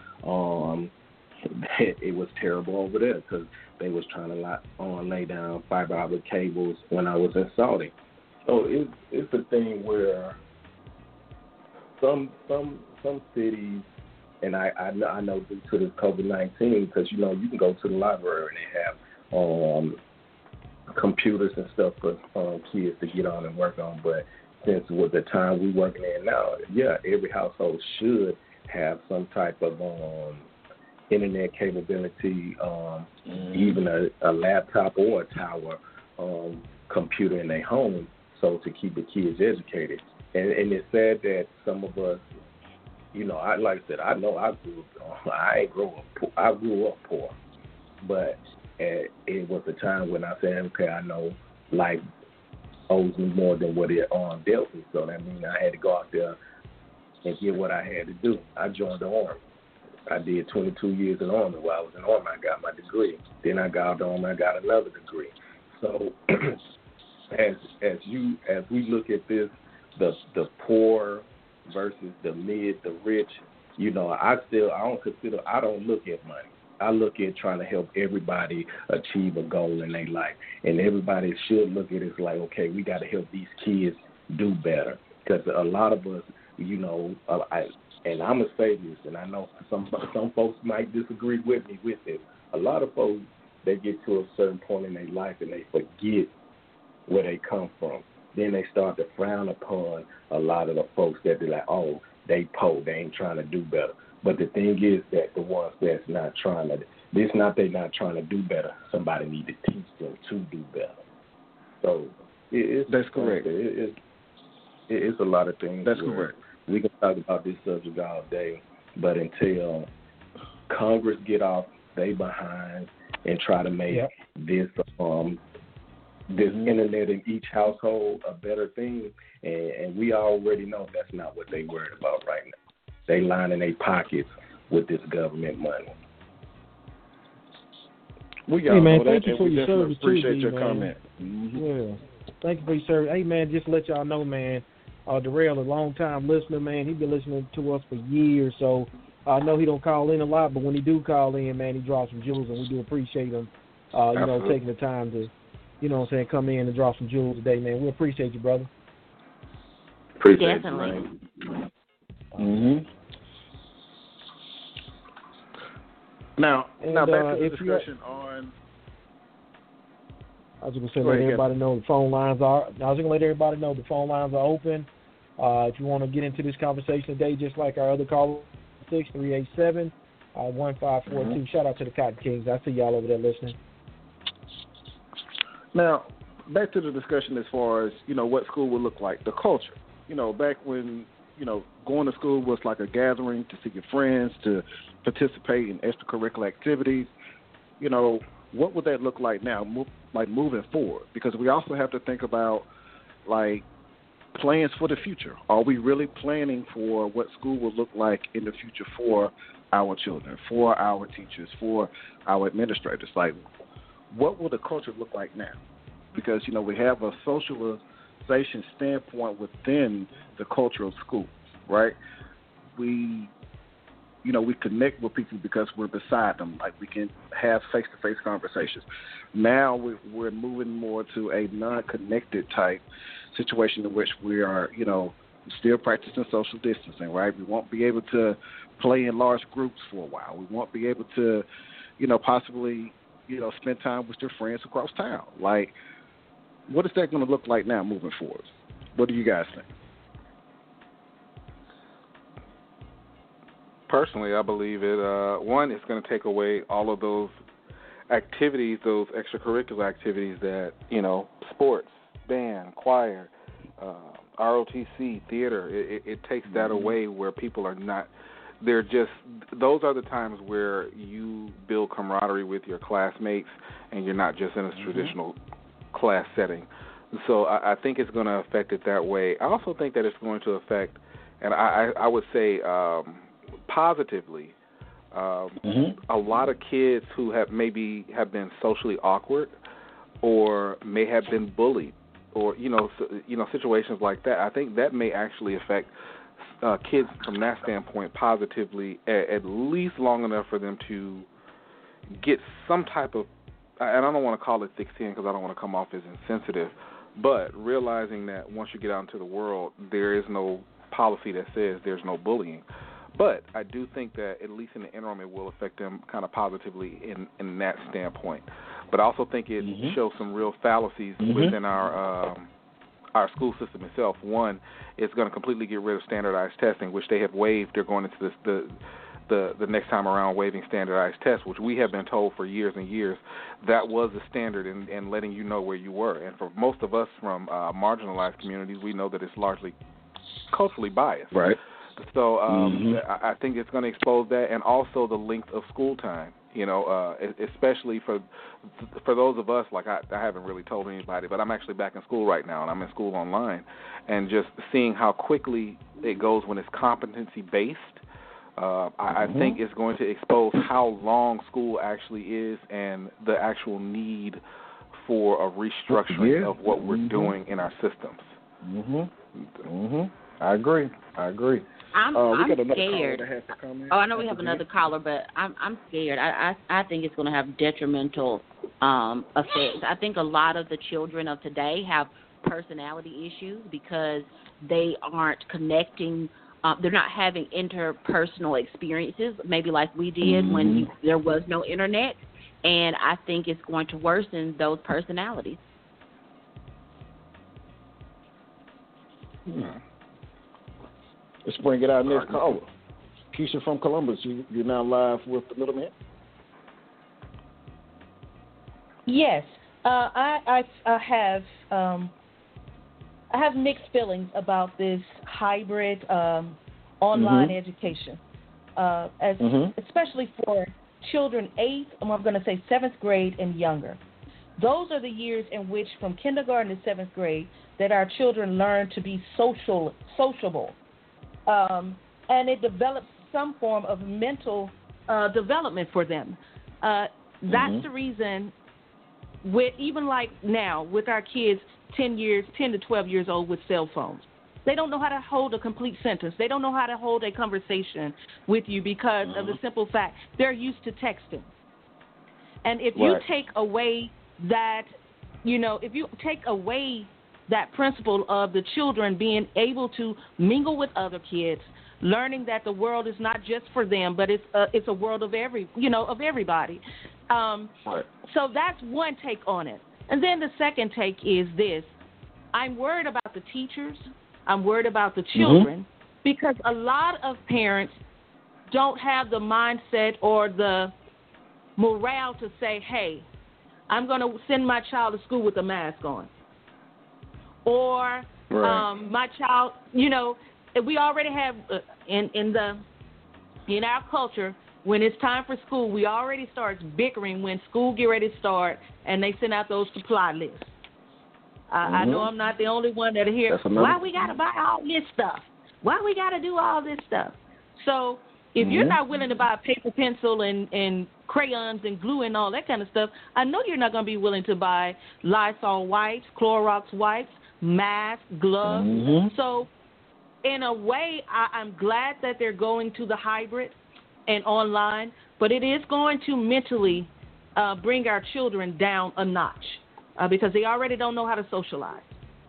S6: it was terrible over there because they was trying to lay down fiber optic cables when I was in Saudi. So it's a thing where some cities, and I know due to this COVID-19, because you can go to the library and they have computers and stuff for kids to get on and work on. But since with the time we're working in now, every household should have some type of internet capability, even a laptop or a tower computer in their home, so to keep the kids educated. And it's sad that some of us, like I said, I know I grew up poor, but it was a time when I said, okay, I know life owes me more than what it dealt me. So that means I had to go out there and get what I had to do. I joined the Army. I did 22 years in the Army. While I was in the Army, I got my degree. Then I got out of the Army, I got another degree. So as we look at this, the poor versus the mid, the rich, I don't look at money. I look at trying to help everybody achieve a goal in their life. And everybody should look at it like, okay, we got to help these kids do better. Because a lot of us, and I'm going to say this, and I know some folks might disagree with me with this. A lot of folks, they get to a certain point in their life and they forget where they come from. Then they start to frown upon a lot of the folks that be like, oh, they poor, they ain't trying to do better. But the thing is that the ones that's not trying to, it's not they're not trying to do better. Somebody need to teach them to do better. So
S2: that's correct.
S6: It's a lot of things.
S2: That's correct.
S6: We can talk about this subject all day, but until Congress get off they behind and try to make this internet in each household a better thing, and we already know that's not what they worried about right now. They lining their pockets with this government money.
S2: We got
S3: thank you for your service
S2: appreciate
S3: too,
S2: your
S3: man.
S2: comment. Mm-hmm.
S3: Yeah, thank you for your service. Hey, man, just to let y'all know, man, Darrell, a long-time listener, man. He's been listening to us for years, so I know he don't call in a lot, but when he do call in, man, he drops some jewels, and we do appreciate him, taking the time to, come in and drop some jewels today, man. We appreciate you, brother.
S6: Appreciate
S1: Definitely.
S6: you, man.
S2: Mm-hmm. Now back to the discussion on.
S3: I was just going to let everybody know the phone lines are. The phone lines are open. If you want to get into this conversation today, just like our other caller, 6-387-1542. Shout out to the Cotton Kings. I see y'all over there listening.
S2: Now, back to the discussion as far as, what school would look like, the culture. Back when, going to school was like a gathering to see your friends, to participate in extracurricular activities. What would that look like now, moving forward? Because we also have to think about, plans for the future. Are we really planning for what school will look like in the future for our children, for our teachers, for our administrators? What will the culture look like now? Because, we have a socialization standpoint within the culture of school, right? We connect with people because we're beside them. We can have face-to-face conversations. Now we're moving more to a non-connected type situation in which we are, still practicing social distancing, right? We won't be able to play in large groups for a while. We won't be able to, possibly, spend time with your friends across town. What is that going to look like now moving forward? What do you guys think?
S4: Personally, I believe it. One, it's going to take away all of those activities, those extracurricular activities that, sports, band, choir, ROTC, theater. It takes that away where people are not. They're just. Those are the times where you build camaraderie with your classmates, and you're not just in a traditional class setting. So I think it's going to affect it that way. I also think that it's going to affect, and I would say positively, a lot of kids who have been socially awkward or may have been bullied or situations like that. I think that may actually affect kids from that standpoint positively, at least long enough for them to get some type of, and I don't want to call it thick skin because I don't want to come off as insensitive, but realizing that once you get out into the world, there is no policy that says there's no bullying. But I do think that, at least in the interim, it will affect them kind of positively in that standpoint. But I also think it shows some real fallacies within our school system itself. One, it's going to completely get rid of standardized testing, which they have waived. They're going into the next time around waiving standardized tests, which we have been told for years and years that was the standard in letting you know where you were. And for most of us from marginalized communities, we know that it's largely culturally biased.
S2: Right.
S4: So I think it's going to expose that, and also the length of school time. Especially for those of us, I haven't really told anybody, but I'm actually back in school right now, and I'm in school online, and just seeing how quickly it goes when it's competency based I think it's going to expose how long school actually is and the actual need for a restructuring of what we're doing in our systems.
S2: I agree.
S1: I'm scared. I know we have another caller, but I'm scared. I think it's going to have detrimental effects. I think a lot of the children of today have personality issues because they aren't connecting. They're not having interpersonal experiences, maybe like we did when there was no internet. And I think it's going to worsen those personalities.
S2: Let's bring it out next caller. Keisha from Columbus, you're now live with the Middleman.
S7: Yes, I have mixed feelings about this hybrid online education, especially for children 8th, I'm going to say 7th grade and younger. Those are the years in which, from kindergarten to 7th grade, that our children learn to be sociable, and it develops some form of mental development for them. That's the reason. Even like now, with our kids 10 to 12 years old with cell phones, they don't know how to hold a complete sentence. They don't know how to hold a conversation with you because of the simple fact they're used to texting. And if you take away that, if you take away that principle of the children being able to mingle with other kids, learning that the world is not just for them, but it's a world of everybody. So that's one take on it. And then the second take is this. I'm worried about the teachers. I'm worried about the children because a lot of parents don't have the mindset or the morale to say, hey, I'm going to send my child to school with a mask on. Or my child, we already have in our culture, when it's time for school, we already start bickering when school get ready to start and they send out those supply lists. I know I'm not the only one that hear, why we got to buy all this stuff? Why we got to do all this stuff? So if you're not willing to buy paper, pencil, and crayons and glue and all that kind of stuff, I know you're not going to be willing to buy Lysol wipes, Clorox wipes, masks, gloves. So in a way, I'm glad that they're going to the hybrid and online, but it is going to mentally bring our children down a notch because they already don't know how to socialize.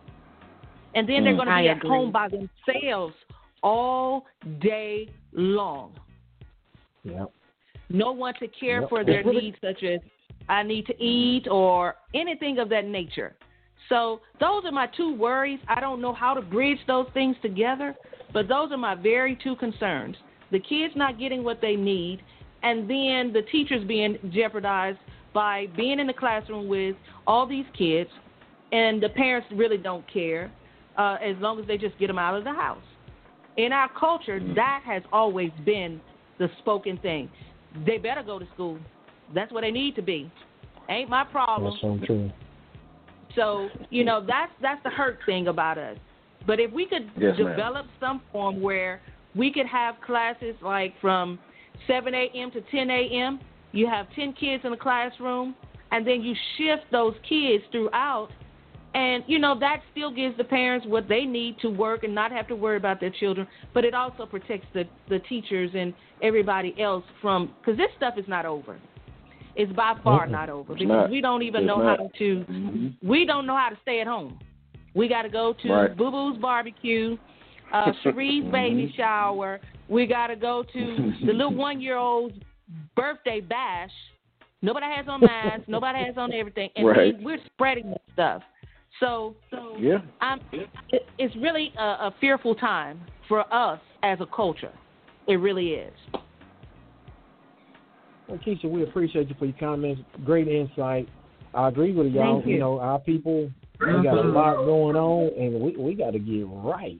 S7: And then they're going to be at home by themselves all day long.
S3: Yep.
S7: No one to care for their needs, such as I need to eat or anything of that nature. So those are my two worries. I don't know how to bridge those things together, but those are my very two concerns. The kids not getting what they need, and then the teachers being jeopardized by being in the classroom with all these kids, and the parents really don't care as long as they just get them out of the house. In our culture, that has always been the spoken thing. They better go to school. That's where they need to be. Ain't my problem.
S3: That's so true.
S7: So, that's the hurt thing about us. But if we could develop some form where we could have classes like from 7 a.m. to 10 a.m., you have 10 kids in the classroom, and then you shift those kids throughout, and, that still gives the parents what they need to work and not have to worry about their children, but it also protects the teachers and everybody else from, because this stuff is not over. It's by far not over because we don't even know how to, we don't know how to stay at home. We got to go to Boo Boo's barbecue, Cherie's baby shower. We got to go to the little 1-year-old's birthday bash. Nobody has on masks. Nobody has on everything. And then we're spreading this stuff. So it's really a fearful time for us as a culture. It really is.
S3: Well, Keisha, we appreciate you for your comments. Great insight. I agree with you, y'all.
S7: Thank you.
S3: Our people, we got a lot going on, and we got to get right.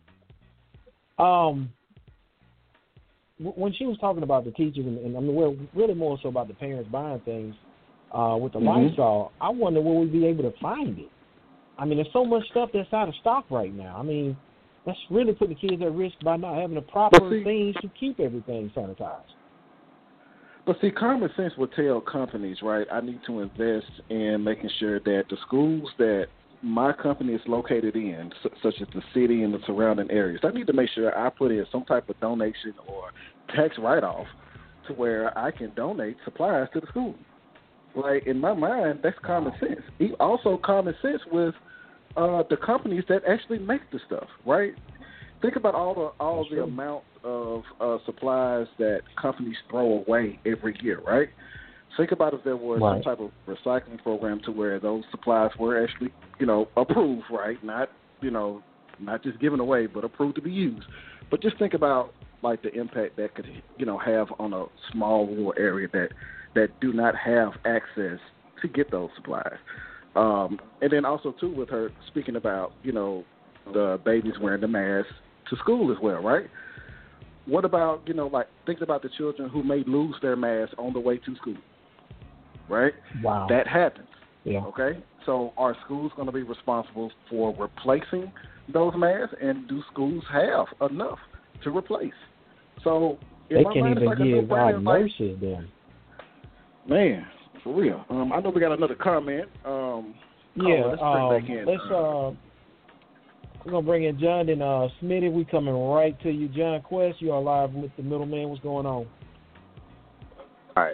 S3: When she was talking about the teachers, and I mean, we're really more so about the parents buying things with the Lysol, I wonder will we be able to find it? I mean, there's so much stuff that's out of stock right now. I mean, That's really putting the kids at risk by not having the proper things to keep everything sanitized.
S2: But see, common sense would tell companies, right, I need to invest in making sure that the schools that my company is located in, such as the city and the surrounding areas, I need to make sure I put in some type of donation or tax write-off to where I can donate supplies to the school. Like, in my mind, that's common sense. Also common sense with the companies that actually make the stuff, right? Think about all the amount of supplies that companies throw away every year, right? Think about if there was some type of recycling program to where those supplies were actually, approved, right? Not just given away, but approved to be used. But just think about like the impact that could, have on a small rural area that do not have access to get those supplies. And then also too, with her speaking about, the babies wearing the mask to school as well, right? What about, think about the children who may lose their mask on the way to school, right?
S3: Wow.
S2: That happens.
S3: Yeah.
S2: Okay? So are schools going to be responsible for replacing those masks, and do schools have enough to replace? So
S3: they can't even give our nurses then.
S2: Man, for real. I know we got another comment. Let's bring back in.
S3: We're going to bring in John and Smitty. We coming right to you. John Quest, you are live with the middleman. What's going on?
S5: All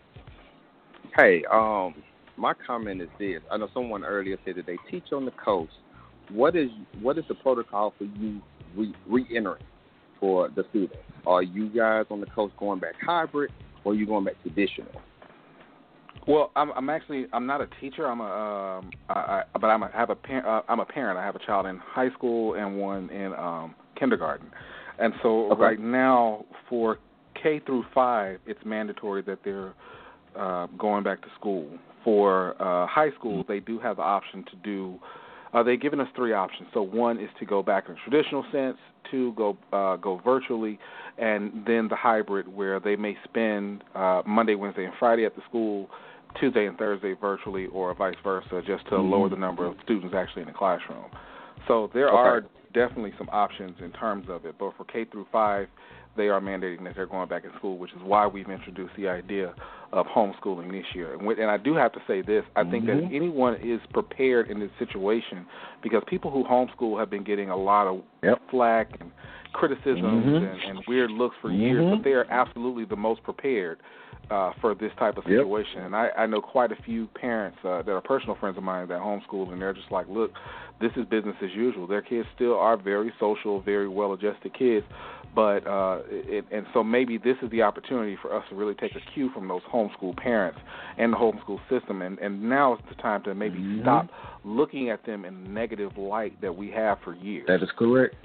S5: right. My comment is this. I know someone earlier said that they teach on the coast. What is the protocol for you re-entering for the students? Are you guys on the coast going back hybrid, or are you going back traditional?
S4: Well, I'm not a teacher. I'm a parent. I have a child in high school and one in kindergarten, and so right now for K through 5, it's mandatory that they're going back to school. For high school, they do have the option to do. They've given us 3 options. So one is to go back in a traditional sense, 2 go virtually, and then the hybrid where they may spend Monday, Wednesday, and Friday at the school, Tuesday and Thursday virtually, or vice versa, just to lower the number of students actually in the classroom. So there are definitely some options in terms of it. But for K through 5, they are mandating that they're going back in school, which is why we've introduced the idea of homeschooling this year. And I do have to say this. I think that if anyone is prepared in this situation, because people who homeschool have been getting a lot of flack and criticisms and weird looks for years, but they are absolutely the most prepared for this type of situation. And I know quite a few parents that are personal friends of mine that homeschool, and they're just like, look, this is business as usual. Their kids still are very social, very well-adjusted kids, but and so maybe this is the opportunity for us to really take a cue from those homeschool parents and the homeschool system, and now is the time to maybe stop looking at them in a negative light that we have for years.
S2: That is correct.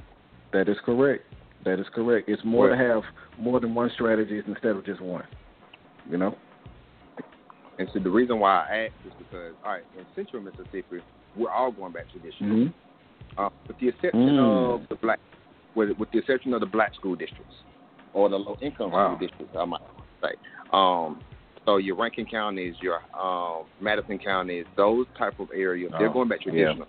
S2: It's more to have more than one strategy instead of just one.
S5: And so the reason why I asked is because, all right, in Central Mississippi, we're all going back traditional, with the exception of the black school districts or the low income school districts, I might say. So your Rankin counties, your Madison counties, those type of areas, they're going back traditional.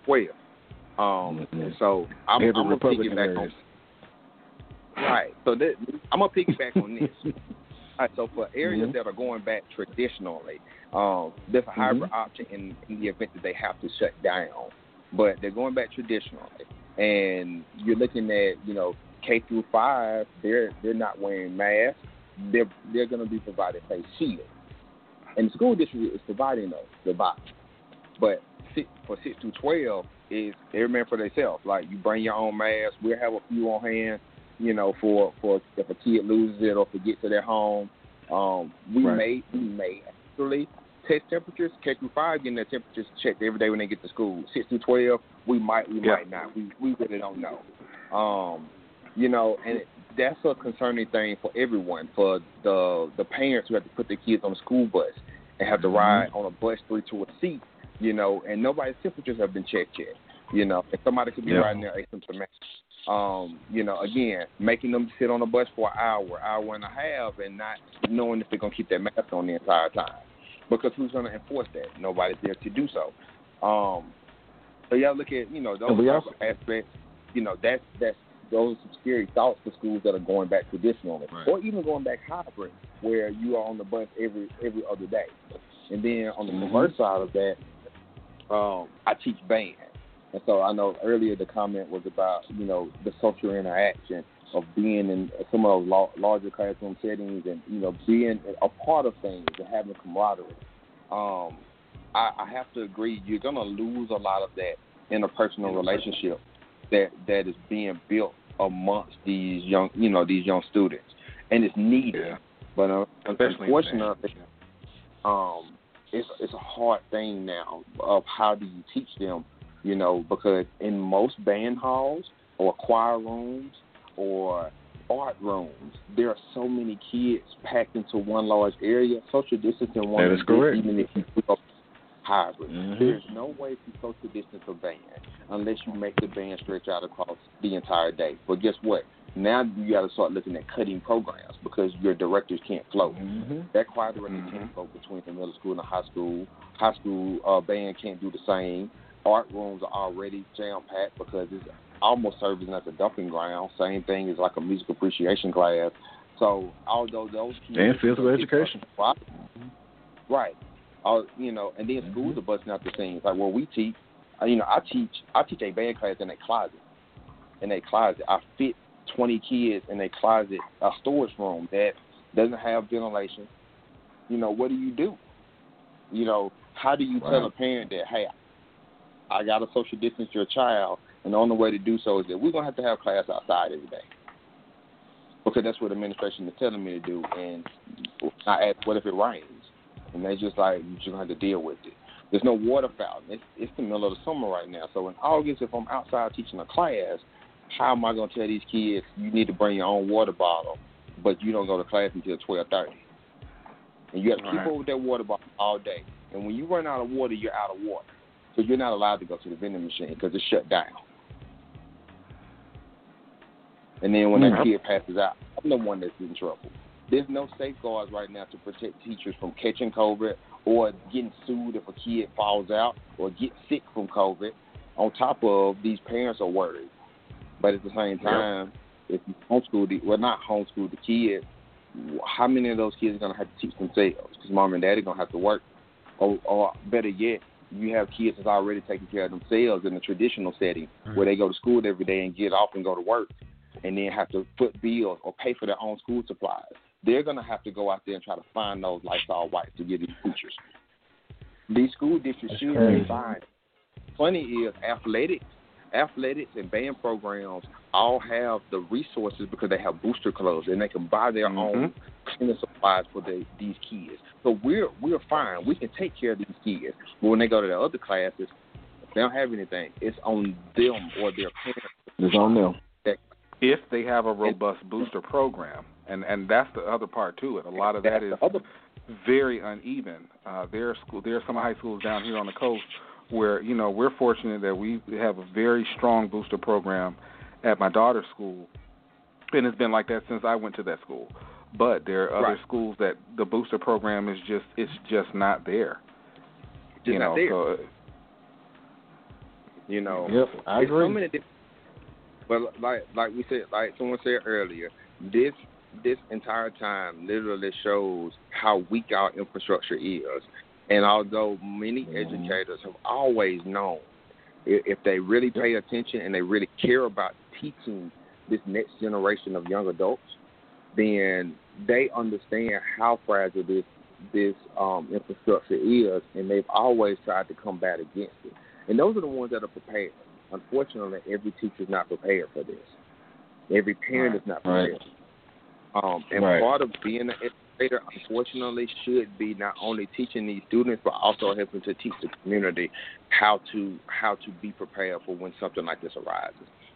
S5: So I'm gonna piggyback on. Right. So I'm gonna piggyback on this. All right, so for areas that are going back traditionally, there's a hybrid option in the event that they have to shut down. But they're going back traditionally. And you're looking at, K through 5, they're not wearing masks. They're going to be provided face shields. And the school district is providing those, the box. But for 6 through 12, is every man for themselves. Like, you bring your own mask. We'll have a few on hand. For if a kid loses it or forgets it at home, we may actually test temperatures. K through 5 getting their temperatures checked every day when they get to school. 6 through 12, we might not. We really don't know. And that's a concerning thing for everyone. For the parents who have to put their kids on a school bus and have to ride on a bus through to a seat, and nobody's temperatures have been checked yet. And somebody could be riding there asymptomatic. Again, making them sit on a bus for an hour and a half, and not knowing if they're going to keep their mask on the entire time. Because who's going to enforce that? Nobody's there to do so. So y'all look at, those aspects. that's those are scary thoughts for schools that are going back traditionally, or even going back hybrid, where you are on the bus every other day. And then on the reverse side of that, I teach band, and so I know earlier the comment was about the social interaction of being in some of those larger classroom settings, and being a part of things and having camaraderie. I have to agree, you're gonna lose a lot of that interpersonal relationship that is being built amongst these young students, and it's needed. Yeah. But unfortunately, it's a hard thing now of how do you teach them, because in most band halls or choir rooms or art rooms, there are so many kids packed into one large area. Social distancing one
S2: is correct.
S5: Even if you go hybrid, there's no way to social distance a band unless you make the band stretch out across the entire day. But guess what? Now you got to start looking at cutting programs because your directors can't float. That choir director can't float between the middle school and the high school. High school band can't do the same. Art rooms are already jam-packed because it's almost serving as a dumping ground. Same thing as like a music appreciation class. So although those kids...
S2: And physical education.
S5: Right. And then schools are busting out the scenes. Like where we teach, I teach a band class in a closet. I fit 20 kids in a closet, a storage room that doesn't have ventilation. What do you do? How do you tell a parent that, hey, I got to social distance your child, and the only way to do so is that we're going to have class outside every day? Because that's what the administration is telling me to do. And I ask, what if it rains? And they just like, you're going to have to deal with it. There's no water fountain. It's the middle of the summer right now. So in August, if I'm outside teaching a class, how am I going to tell these kids you need to bring your own water bottle, but you don't go to class until 12:30? And you have to keep up with that water bottle all day. And when you run out of water, you're out of water. So you're not allowed to go to the vending machine because it's shut down. And then when that kid passes out, I'm the one that's in trouble. There's no safeguards right now to protect teachers from catching COVID or getting sued if a kid falls out or gets sick from COVID. On top of, these parents are worried. But at the same time, if you not homeschool the kids, how many of those kids are going to have to teach themselves? Because mom and dad are going to have to work. Or better yet, you have kids that's already taking care of themselves in the traditional setting where they go to school every day and get off and go to work and then have to foot bills or pay for their own school supplies. They're going to have to go out there and try to find those Lysol wipes to give these teachers. These school districts should be fine. Funny is athletics and band programs all have the resources because they have booster clubs and they can buy their own cleaning supplies for these kids. So we're fine. We can take care of these kids. But when they go to the other classes, they don't have anything. It's on them or their parents.
S2: It's on them.
S4: If they have a robust booster program. And that's the other part to it. A lot of that is very uneven. There are some high schools down here on the coast where, we're fortunate that we have a very strong booster program at my daughter's school, and it's been like that since I went to that school. But there are other schools that the booster program is just not there.
S5: Not there.
S4: So,
S2: Yep, I agree.
S5: So many but like we said, like someone said earlier, this entire time literally shows how weak our infrastructure is. And although many educators have always known, if they really pay attention and they really care about teaching this next generation of young adults, then they understand how fragile this infrastructure is, and they've always tried to combat against it. And those are the ones that are prepared. Unfortunately, every teacher is not prepared for this. Every parent is not prepared. Part of being an educator, unfortunately, should be not only teaching these students, but also helping to teach the community how to be prepared for when something like this arises.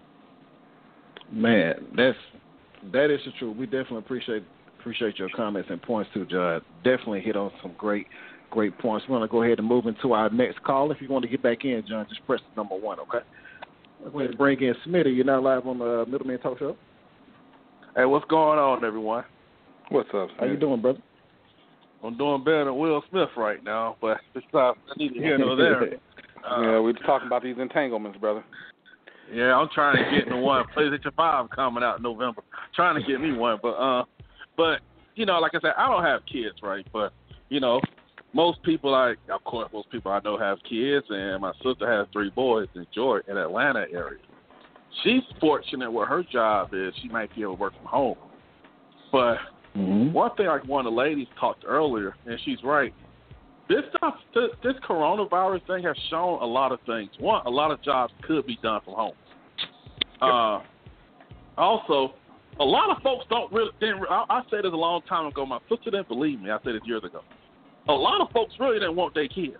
S2: Man, that is the truth. We definitely appreciate your comments and points too, Judd. Definitely hit on some great points. We're going to go ahead and move into our next call. If you want to get back in, John, just press number 1, okay? Let's go ahead and bring in Smitty. You're now live on the Middleman Talk Show.
S8: Hey, what's going on, everyone?
S4: What's up, Smitty?
S2: How you doing, brother?
S8: I'm doing better than Will Smith right now, but it's not neither here nor there.
S4: We're talking about these entanglements, brother.
S8: Yeah, I'm trying to get into one. PlayStation 5 coming out in November. Trying to get me one, but you know, like I said, I don't have kids, right? But you know, most people I know have kids, and my sister has 3 boys in Georgia, in Atlanta area. She's fortunate where her job is. She might be able to work from home. But one thing, like one of the ladies talked earlier, and she's right. This coronavirus thing has shown a lot of things. One, a lot of jobs could be done from home. Also, a lot of folks I said this a long time ago. My sister didn't believe me. I said it years ago. A lot of folks really didn't want their kids.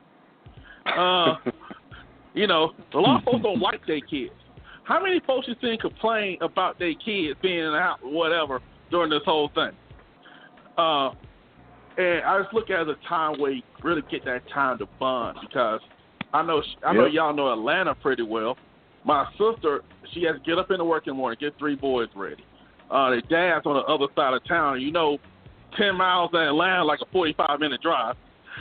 S8: You know, a lot of folks don't like their kids. How many folks you seen complain about their kids being in the house or whatever during this whole thing? And I just look at it as a time where you really get that time to bond, because I know y'all know Atlanta pretty well. My sister, she has to get up in the work in the morning, get 3 boys ready. Their dad's on the other side of town. You know, 10 miles in Atlanta, like a 45-minute drive.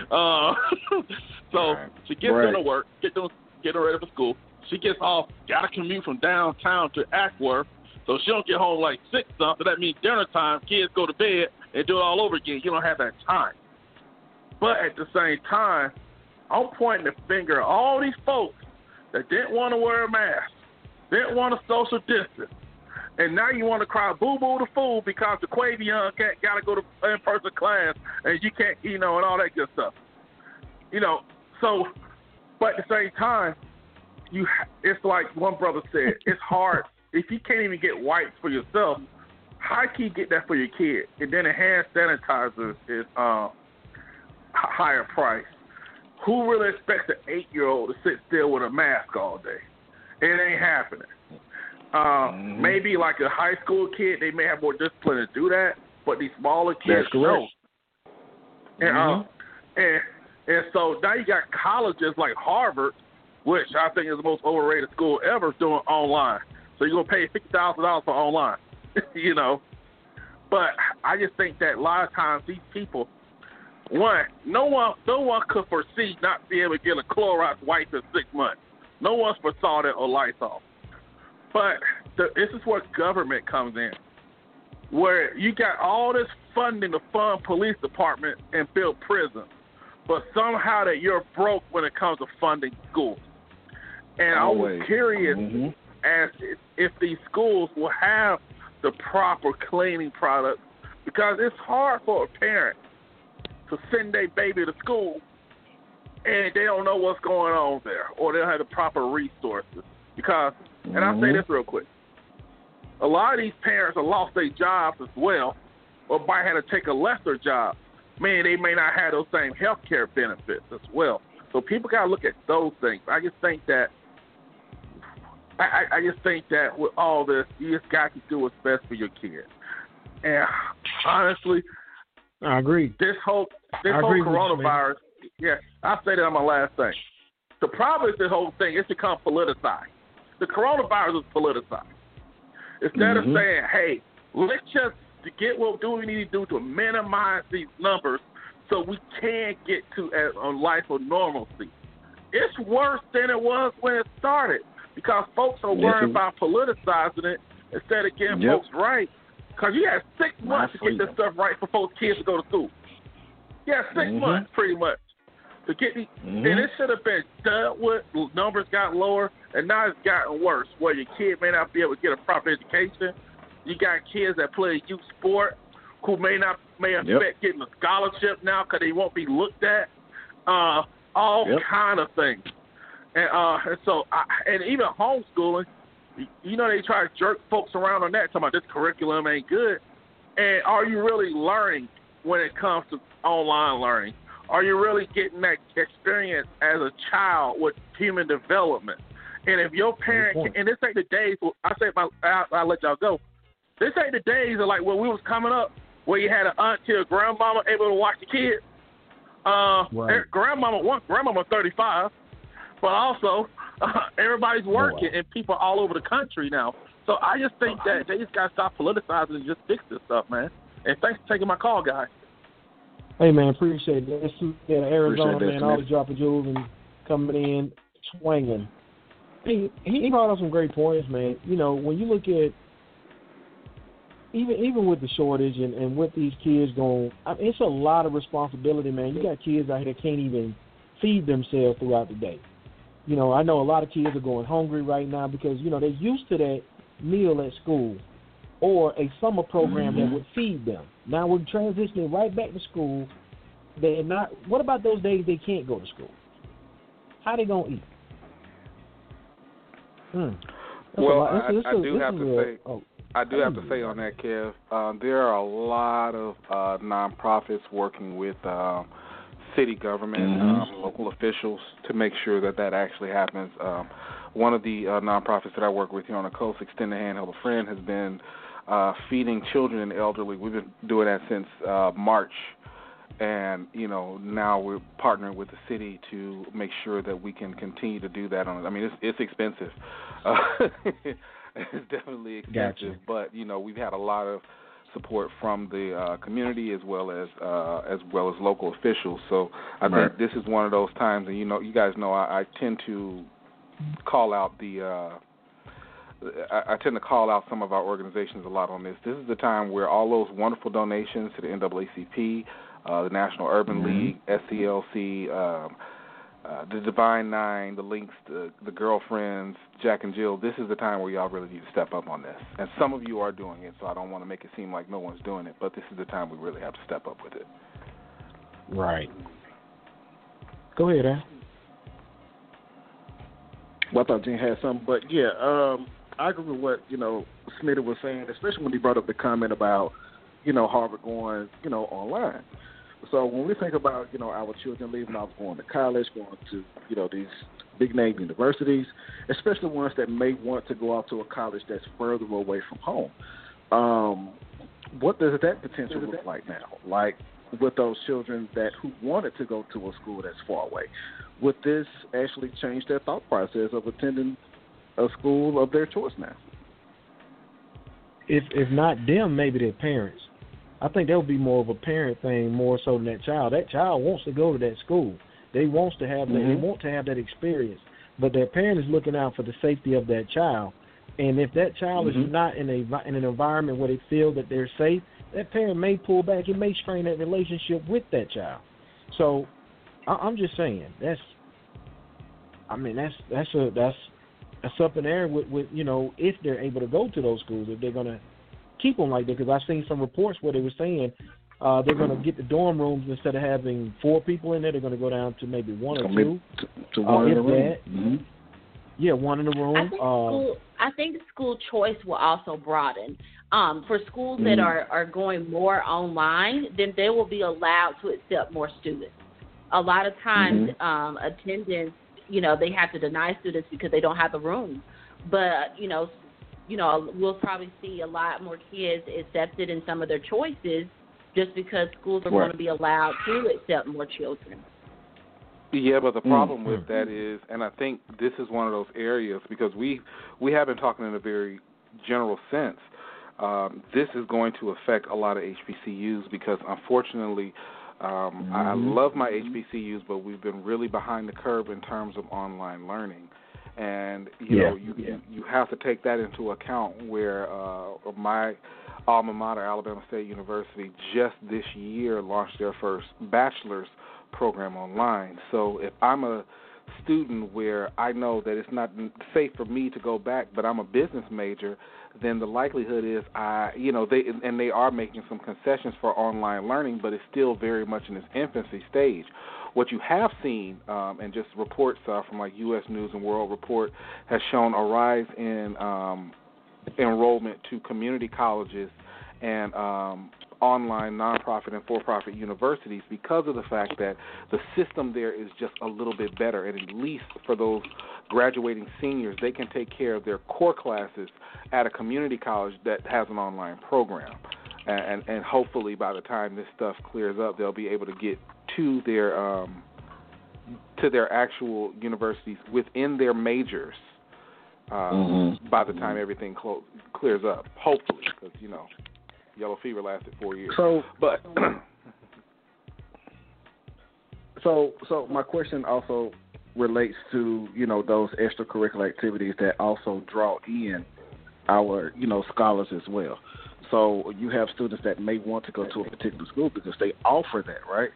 S8: So she gets into work, get them ready for school. She gets off, got to commute from downtown to Ackworth, so she don't get home like 6 something. That means dinner time, kids go to bed and do it all over again. You don't have that time. But at the same time, I'm pointing the finger at all these folks that didn't want to wear a mask, didn't want to social distance, and now you want to cry boo-boo the fool because the Quavion got to go to in-person class and you can't, you know, and all that good stuff. You know, so, but at the same time, it's like one brother said, it's hard. If you can't even get wipes for yourself, how can you get that for your kid? And then the hand sanitizer is higher price. Who really expects an 8-year-old to sit still with a mask all day? It ain't happening. Maybe like a high school kid, they may have more discipline to do that, but these smaller kids don't. And so now you got colleges like Harvard, which I think is the most overrated school ever, doing online. So you're going to pay $50,000 for online, you know. But I just think that a lot of times these people, one, no one could foresee not being able to get a Clorox wipe in 6 months. No one foresaw that or Lysol. But this is where government comes in, where you got all this funding to fund police departments and build prisons, but somehow that you're broke when it comes to funding schools. And I was curious as if these schools will have the proper cleaning products, because it's hard for a parent to send their baby to school and they don't know what's going on there, or they don't have the proper resources. Because, and I'll say this real quick, a lot of these parents have lost their jobs as well, or might have to take a lesser job. Man, they may not have those same health care benefits as well. So people got to look at those things. I just think that with all this, you just got to do what's best for your kids. And honestly,
S3: I agree.
S7: This whole coronavirus, I'll say that on my last thing. The problem is this whole thing, it's become politicized. The coronavirus is politicized. Instead of saying, hey, let's just get what we need to do to minimize these numbers so we can get to a life of normalcy. It's worse than it was when it started, because folks are worried about politicizing it instead of getting folks right. Because you had 6 months to get this stuff right for folks' kids to go to school. Yeah, 6 months pretty much to get these. And it should have been done with. Numbers got lower, and now it's gotten worse, where your kid may not be able to get a proper education. You got kids that play youth sport who may expect getting a scholarship now because they won't be looked at. All kind of things. And so even homeschooling, you know, they try to jerk folks around on that, talking about this curriculum ain't good. And are you really learning when it comes to online learning? Are you really getting that experience as a child with human development? And if your parent, and this ain't the days, I'll let y'all go. This ain't the days of like when we was coming up, where you had an auntie or grandmama able to watch the kids. Grandmama 35, but also everybody's working and people all over the country now. So I just think that they just got to stop politicizing and just fix this stuff, man. And thanks for taking my call, guys.
S3: Hey, man, appreciate it. It's Arizona, man, always dropping jewels and coming in swinging. He brought up some great points, man. You know, when you look at even with the shortage and with these kids going, I mean, it's a lot of responsibility, man. You got kids out here that can't even feed themselves throughout the day. You know, I know a lot of kids are going hungry right now because, you know, they're used to that meal at school or a summer program that would feed them. Now we're transitioning right back to school. They're not. What about those days they can't go to school? How they gonna eat?
S4: Well, I do have to say on that, Kev, there are a lot of nonprofits working with city government, local officials to make sure that actually happens. One of the nonprofits that I work with here on the coast, Extend a Hand, Help a Friend, has been feeding children and elderly. We've been doing that since March. And, you know, now we're partnering with the city to make sure that we can continue to do that. I mean, it's expensive. It's definitely expensive.
S3: Gotcha.
S4: But, you know, we've had a lot of support from the community as well as local officials. So I think this is one of those times, and, you know, you guys know I tend to call out I tend to call out some of our organizations a lot on this. This is the time where all those wonderful donations to the NAACP, the National Urban League, SCLC, the Divine Nine, the Links, the Girlfriends, Jack and Jill, this is the time where y'all really need to step up on this. And some of you are doing it, so I don't want to make it seem like no one's doing it, but this is the time we really have to step up with it.
S3: Right. Go ahead, Al.
S2: Well, I thought Gene had something, but yeah, I agree with what, you know, Smitty was saying, especially when he brought up the comment about, you know, Harvard going, you know, online. So when we think about, you know, our children leaving off, going to college, going to, you know, these big-name universities, especially ones that may want to go off to a college that's further away from home, what does that potential look like now? Like with those children who wanted to go to a school that's far away, would this actually change their thought process of attending a school of their choice now?
S3: If not them, maybe their parents. I think that would be more of a parent thing more so than that child. That child wants to go to that school. They wants to have that. They want to have that experience. But their parent is looking out for the safety of that child. And if that child is not in an environment where they feel that they're safe, that parent may pull back. It may strain that relationship with that child. So I'm just saying that's up in the air with you know, if they're able to go to those schools, if they're going to keep them like that, because I've seen some reports where they were saying they're going to get the dorm rooms, instead of having 4 people in there, they're going to go down to maybe 1 or 2.
S2: To one in the room.
S3: Yeah, 1 in the room.
S1: I think school choice will also broaden. For schools that are going more online, then they will be allowed to accept more students. A lot of times attendance, you know, they have to deny students because they don't have the room. But, you know, we'll probably see a lot more kids accepted in some of their choices just because schools are going to be allowed to accept more children.
S4: Yeah, but the problem with that is, and I think this is one of those areas, because we have been talking in a very general sense, this is going to affect a lot of HBCUs because, unfortunately, I love my HBCUs, but we've been really behind the curve in terms of online learning. And, you know, you have to take that into account where my alma mater, Alabama State University, just this year launched their first bachelor's program online. So if I'm a student where I know that it's not safe for me to go back, but I'm a business major, then the likelihood is they are making some concessions for online learning, but it's still very much in its infancy stage. What you have seen, and just reports from like U.S. News and World Report, has shown a rise in enrollment to community colleges and online nonprofit and for-profit universities because of the fact that the system there is just a little bit better, and at least for those graduating seniors, they can take care of their core classes at a community college that has an online program. And hopefully by the time this stuff clears up, they'll be able to get to their actual universities within their majors by the time everything clears up, hopefully, because, you know, yellow fever lasted 4 years.
S2: So my question also relates to, those extracurricular activities that also draw in our, scholars as well. So you have students that may want to go to a particular school because they offer that, right?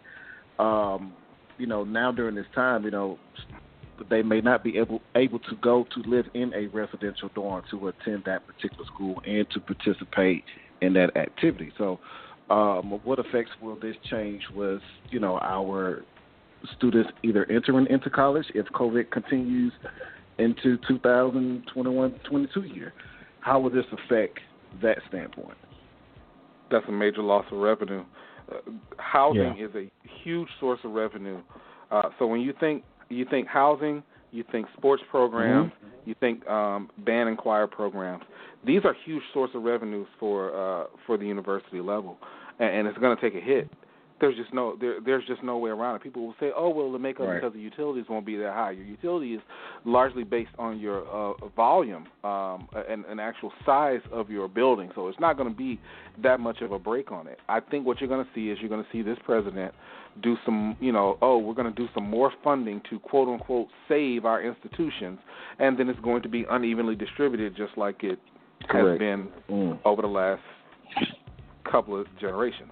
S2: Now during this time, they may not be able to go to live in a residential dorm to attend that particular school and to participate in that activity. So what effects will this change with, our students either entering into college if COVID continues into 2021-22 year? How will this affect that standpoint?
S4: That's a major loss of revenue. Housing is a huge source of revenue. So when you think housing, you think sports programs, you think band and choir programs. These are huge source of revenues for the university level, and it's going to take a hit. There's just no way around it. People will say, "Oh, well, the makeup because the utilities won't be that high." Your utility is largely based on your volume and actual size of your building, so it's not going to be that much of a break on it. I think what you're going to see this president do some, we're going to do some more funding to quote unquote save our institutions, and then it's going to be unevenly distributed, just like it has been over the last couple of generations.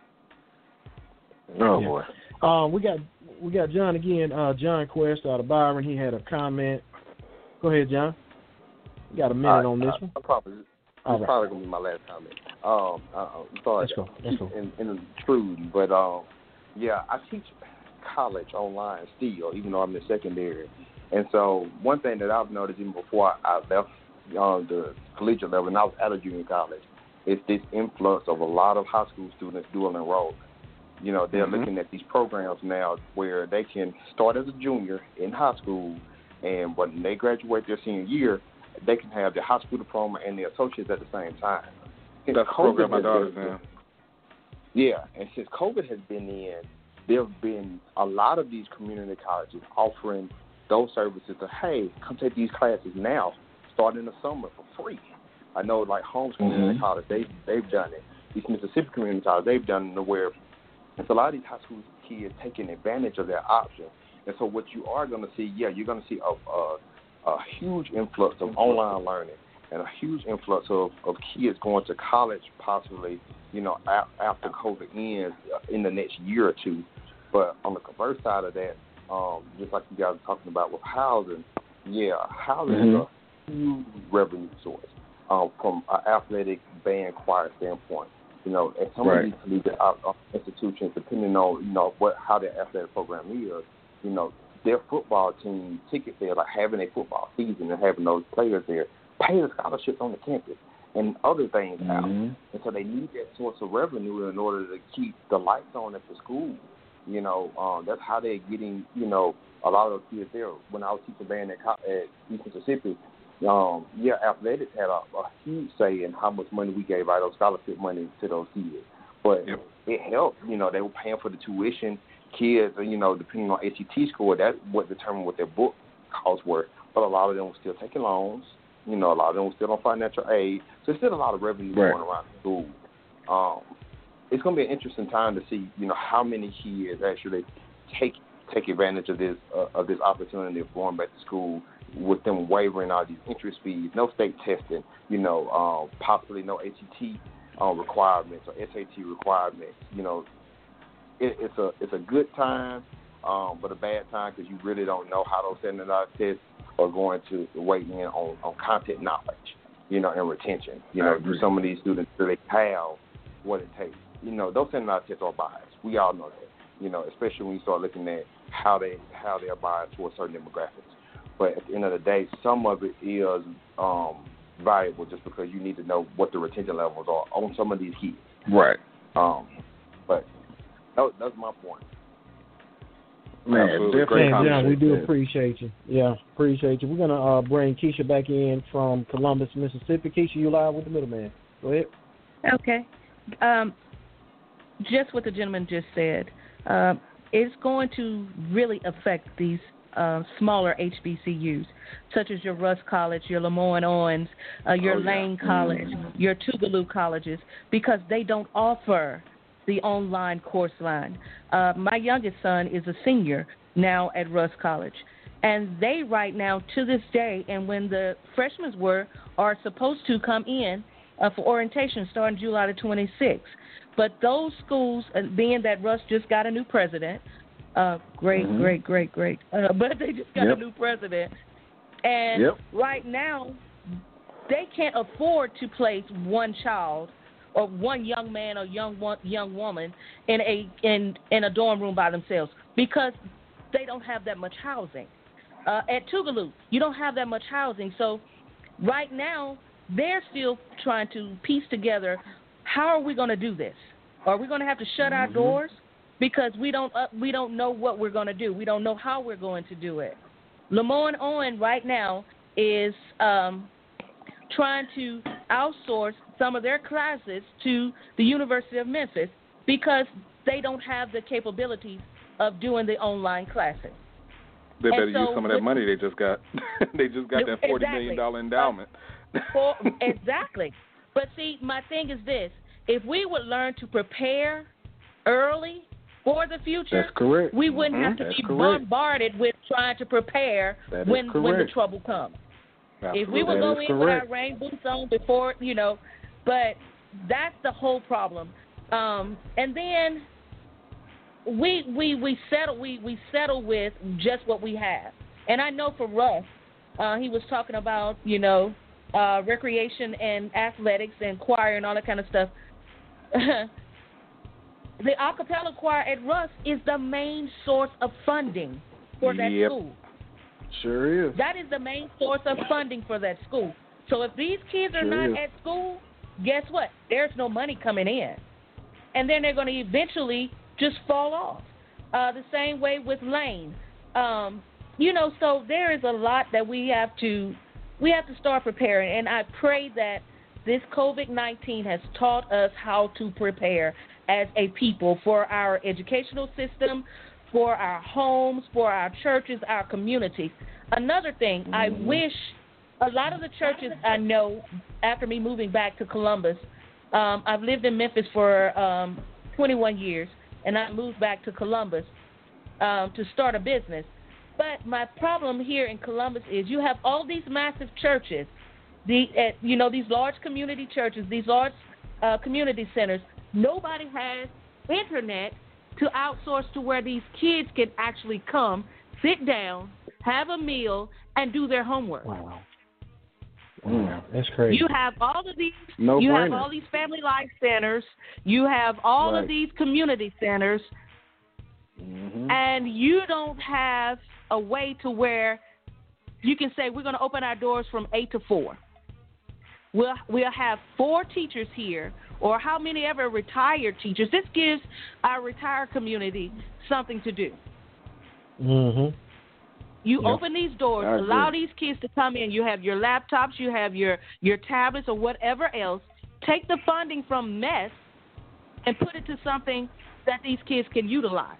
S2: Oh boy.
S3: We got John again. John Quest out of Byron. He had a comment. Go ahead, John. You got a minute on this one.
S5: It's probably gonna be my last comment. I'm sorry.
S3: Let's go.
S5: Intrude, but I teach college online still, even though I'm in secondary. And so one thing that I've noticed even before I left the collegiate level, and I was at a junior college, is this influx of a lot of high school students dual enrollment. They're looking at these programs now where they can start as a junior in high school, and when they graduate their senior year, they can have their high school diploma and their associates at the same time.
S4: That's the program my daughter's in.
S5: Yeah, and since COVID has been in, there have been a lot of these community colleges offering those services to, hey, come take these classes now, starting in the summer for free. I know, like Holmes Community College, they've done it. East Mississippi Community College, they've done it where it's a lot of these high school kids taking advantage of their option. And so what you are going to see, you're going to see a huge influx of online learning and a huge influx of kids going to college possibly, after COVID ends in the next year or two. But on the converse side of that, just like you guys are talking about with housing, housing is a huge revenue source from an athletic band choir standpoint. And some of these collegiate institutions, depending on how their athletic program is, their football team ticket there, like having a football season and having those players there, pay the scholarships on the campus and other things out. And so they need that source of revenue in order to keep the lights on at the school. That's how they're getting, a lot of those kids there. When I was teaching band at East Mississippi, athletics had a huge say in how much money we gave out, those scholarship money to those kids. But it helped. They were paying for the tuition. Kids, depending on SAT score, that's what determined what their book costs were. But a lot of them were still taking loans. A lot of them were still on financial aid. So there's still a lot of revenue going around the school. It's going to be an interesting time to see, how many kids actually take advantage of this opportunity of going back to school with them waiving all these interest fees, no state testing, possibly no ACT requirements or SAT requirements. It's a good time, but a bad time because you really don't know how those standardized tests are going to weigh in on content knowledge, and retention. Do some of these students really have what it takes? Those standardized tests are biased. We all know that. Especially when you start looking at how they are biased towards certain demographics. But at the end of the day, some of it is valuable just because you need to know what the retention levels are on some of these kids.
S2: Right.
S5: But that's my point.
S2: Man,
S3: John, we do appreciate you. Yeah, appreciate you. We're going to bring Keisha back in from Columbus, Mississippi. Keisha, you live with the middleman. Go ahead.
S7: Okay. Just what the gentleman just said. It's going to really affect these smaller HBCUs, such as your Rusk College, your Lemoyne-Owens, your Lane College, your Tougaloo colleges, because they don't offer the online course line. My youngest son is a senior now at Rusk College, And they right now, to this day, and when the freshmen are supposed to come in for orientation starting July the 26th. But those schools, being that Russ just got a new president, great. But they just got a new president. And right now, they can't afford to place one child or one young man or young woman in a dorm room by themselves because they don't have that much housing. At Tougaloo, you don't have that much housing. So right now, they're still trying to piece together, how are we going to do this? Are we going to have to shut our doors? Because we don't know what we're going to do. We don't know how we're going to do it. Lamont Owen right now is trying to outsource some of their classes to the University of Memphis because they don't have the capabilities of doing the online classes.
S4: They better use some of that money they just got. They just got that $40 million endowment.
S7: Exactly. But see, my thing is this. If we would learn to prepare early for the future,
S2: that's correct.
S7: We wouldn't have to be bombarded with trying to prepare when the trouble comes. Absolutely. If we would go in with our rain boots on before, but that's the whole problem. And then we settle with just what we have. And I know for Russ, he was talking about, recreation and athletics and choir and all that kind of stuff. The a cappella choir at Russ is the main source of funding for that school.
S2: Sure is.
S7: That is the main source of funding for that school. So if these kids are not at school, guess what? There's no money coming in. And then they're going to eventually just fall off. The same way with Lane. So there is a lot that we have to start preparing. And I pray that this COVID-19 has taught us how to prepare as a people for our educational system, for our homes, for our churches, our communities. Another thing, I wish a lot of the churches I know, after me moving back to Columbus, I've lived in Memphis for 21 years, and I moved back to Columbus to start a business. But my problem here in Columbus is you have all these massive churches, these large community churches, these large community centers. Nobody has internet to outsource to where these kids can actually come, sit down, have a meal, and do their homework.
S3: Wow, that's crazy.
S7: You have all of these. Have all these family life centers. You have all of these community centers, and you don't have a way to where you can say we're going to open our doors from 8 to 4. We'll have 4 teachers here, or how many ever retired teachers. This gives our retired community something to do. You open these doors, allow these kids to come in. You have your laptops, you have your tablets or whatever else. Take the funding from MESS and put it to something that these kids can utilize.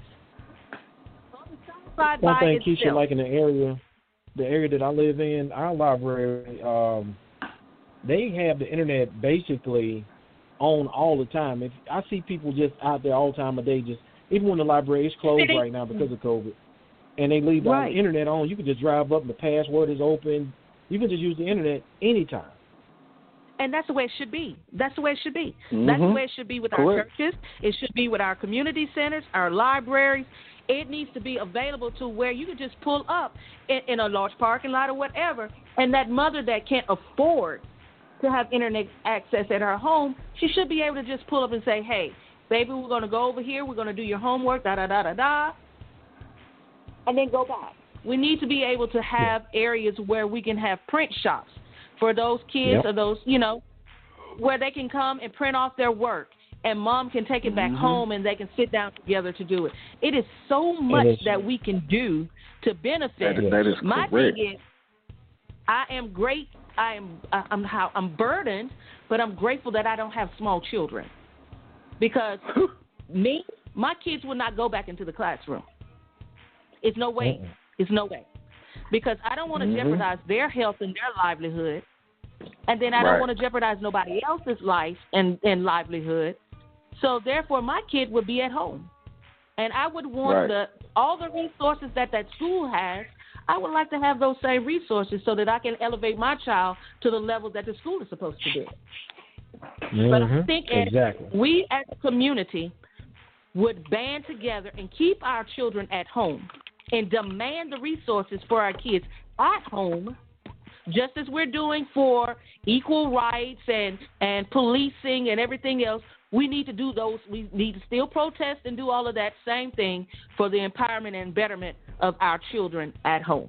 S3: One thing, Keisha, like in the area that I live in, our library, they have the internet basically on all the time. If I see people just out there all the time of day, just even when the library is closed right now because of COVID, and they leave the internet on, you can just drive up and the password is open. You can just use the internet anytime.
S7: And that's the way it should be. That's the way it should be. That's the way it should be with our churches. It should be with our community centers, our libraries. It needs to be available to where you can just pull up in a large parking lot or whatever, and that mother that can't afford to have internet access at her home, she should be able to just pull up and say, hey, baby, we're going to go over here. We're going to do your homework, da-da-da-da-da, and then go back. We need to be able to have areas where we can have print shops for those kids or those, where they can come and print off their work, and mom can take it back home and they can sit down together to do it. It is so much that we can do to benefit.
S2: That is
S7: My
S2: correct.
S7: thing is, I am great. I'm burdened, but I'm grateful that I don't have small children, because my kids will not go back into the classroom. It's no way. It's no way. Because I don't want to jeopardize their health and their livelihood, and then I don't want to jeopardize nobody else's life and livelihood. So therefore, my kid would be at home, and I would want all the resources that school has. I would like to have those same resources so that I can elevate my child to the level that the school is supposed to do.
S3: Mm-hmm.
S7: But I think
S3: exactly.
S7: we as a community would band together and keep our children at home and demand the resources for our kids at home, just as we're doing for equal rights and policing and everything else. We need to do those. We need to still protest and do all of that same thing for the empowerment and betterment of our children at home.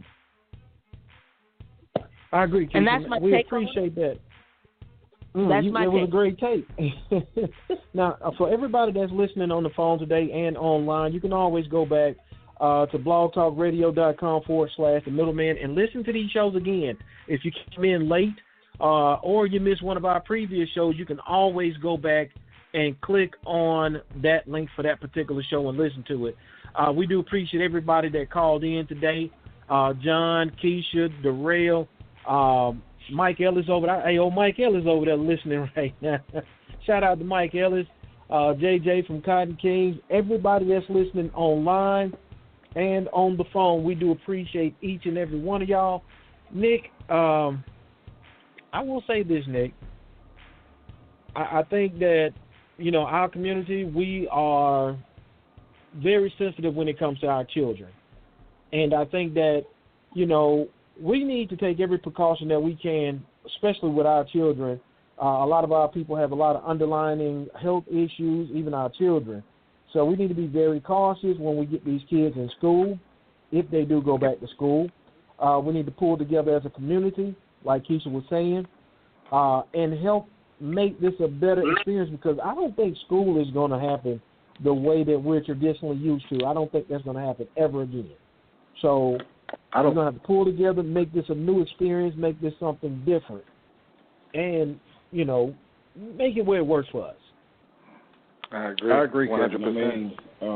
S3: I agree, Keisha.
S7: And that's my
S3: we
S7: take.
S3: Appreciate that.
S7: That's my
S3: It was
S7: take.
S3: a great take. Now, for everybody that's listening on the phone today and online, you can always go back to blogtalkradio.com/The Middleman and listen to these shows again. If you came in late or you missed one of our previous shows, you can always go back and click on that link for that particular show and listen to it. We do appreciate everybody that called in today. John, Keisha, Darrell, Mike Ellis over there. Hey, Mike Ellis over there listening right now. Shout out to Mike Ellis, JJ from Cotton Kings, everybody that's listening online and on the phone. We do appreciate each and every one of y'all. Nick, I will say this, Nick. I think that, our community, we are very sensitive when it comes to our children. And I think that, we need to take every precaution that we can, especially with our children. A lot of our people have a lot of underlying health issues, even our children. So we need to be very cautious when we get these kids in school, if they do go back to school. We need to pull together as a community, like Keisha was saying, and help make this a better experience, because I don't think school is going to happen the way that we're traditionally used to. I don't think that's going to happen ever again. So we're going to have to pull together, make this a new experience, make this something different, and, make it where it works for us.
S4: I agree,
S2: 100%.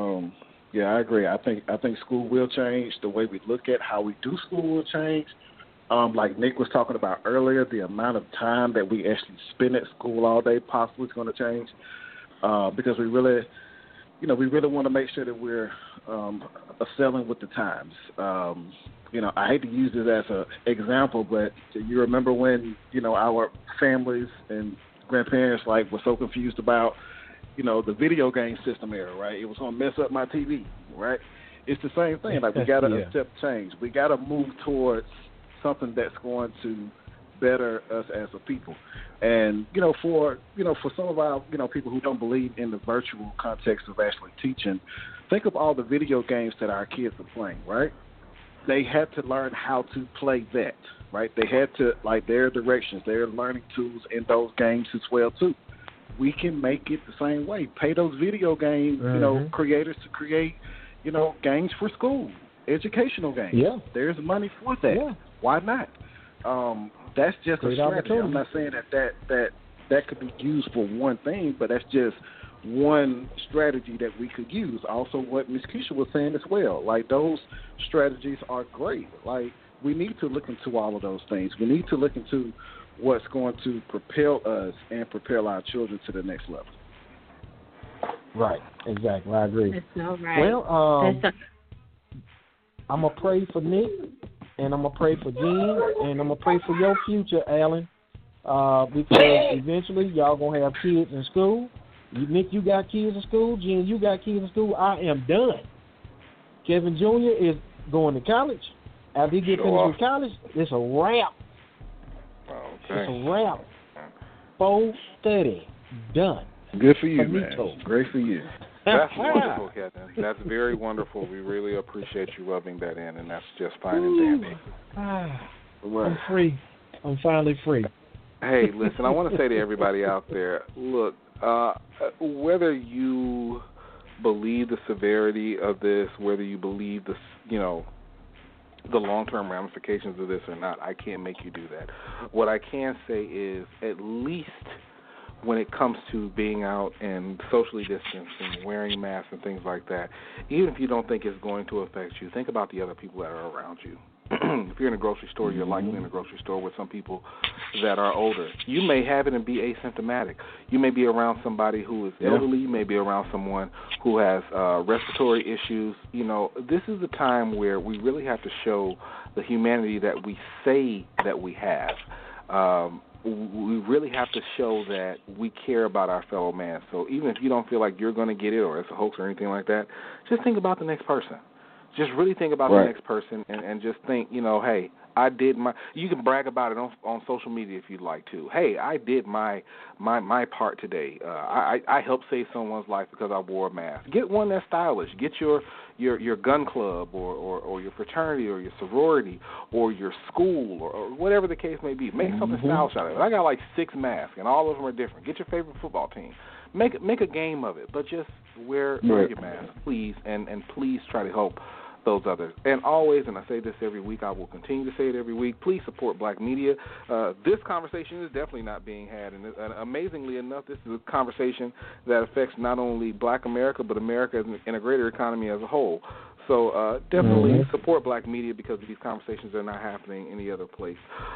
S2: I agree. I think school will change. The way we look at how we do school will change. Like Nick was talking about earlier, the amount of time that we actually spend at school all day possibly is going to change, because we really want to make sure that we're excelling with the times. I hate to use this as an example, but you remember when, our families and grandparents were so confused about, the video game system era, right? It was going to mess up my TV, right? It's the same thing. We got to accept change. We got to move towards something that's going to better us as a people. And, for some of our, people who don't believe in the virtual context of actually teaching, think of all the video games that our kids are playing, right? They had to learn how to play that, right? They had to, their directions, their learning tools in those games as well, too. We can make it the same way. Pay those video game, creators to create, games for school, educational games.
S3: Yeah.
S2: There's money for that. Yeah. Why not? That's just a strategy. I'm not saying that could be used for one thing, but that's just one strategy that we could use. Also, what Ms. Keisha was saying as well, those strategies are great. We need to look into all of those things. We need to look into what's going to propel us and propel our children to the next level.
S3: Right, exactly. I agree.
S1: That's so right.
S3: Well, I'm going to pray for Nick, and I'm going to pray for Jean, and I'm going to pray for your future, Alan, because eventually y'all going to have kids in school. Nick, you got kids in school. Jean, you got kids in school. I am done. Kevin Jr. is going to college. After he gets finished with college, it's a wrap.
S4: Okay.
S3: It's a wrap. 4:30. Done.
S2: Good for you, man. Great for you.
S4: That's wonderful, Kevin. That's very wonderful. We really appreciate you rubbing that in, and that's just fine and dandy.
S3: I'm free. I'm finally free.
S4: Hey, listen, I want to say to everybody out there, look, whether you believe the severity of this, whether you believe the long-term ramifications of this or not, I can't make you do that. What I can say is, at least when it comes to being out and socially distancing, wearing masks and things like that, even if you don't think it's going to affect you, think about the other people that are around you. if you're in a grocery store, you're likely in a grocery store with some people that are older. You may have it and be asymptomatic. You may be around somebody who is elderly. You may be around someone who has respiratory issues. You know, this is the time where we really have to show the humanity that we say that we have. We really have to show that we care about our fellow man. So even if you don't feel like you're going to get it or it's a hoax or anything like that, just think about the next person. Just really think about the next person and just think, you know, hey, I did my. You can brag about it on social media if you'd like to. Hey, I did my part today. I helped save someone's life because I wore a mask. Get one that's stylish. Get your gun club or your fraternity or your sorority or your school or whatever the case may be. Make something stylish out of it. I got like 6 masks and all of them are different. Get your favorite football team. Make a game of it, but just wear your mask, please, and please try to help those others. And always, and I say this every week, I will continue to say it every week, please support black media. This conversation is definitely not being had, and amazingly enough, this is a conversation that affects not only black America, but America in a greater economy as a whole. So definitely support black media because these conversations are not happening any other place.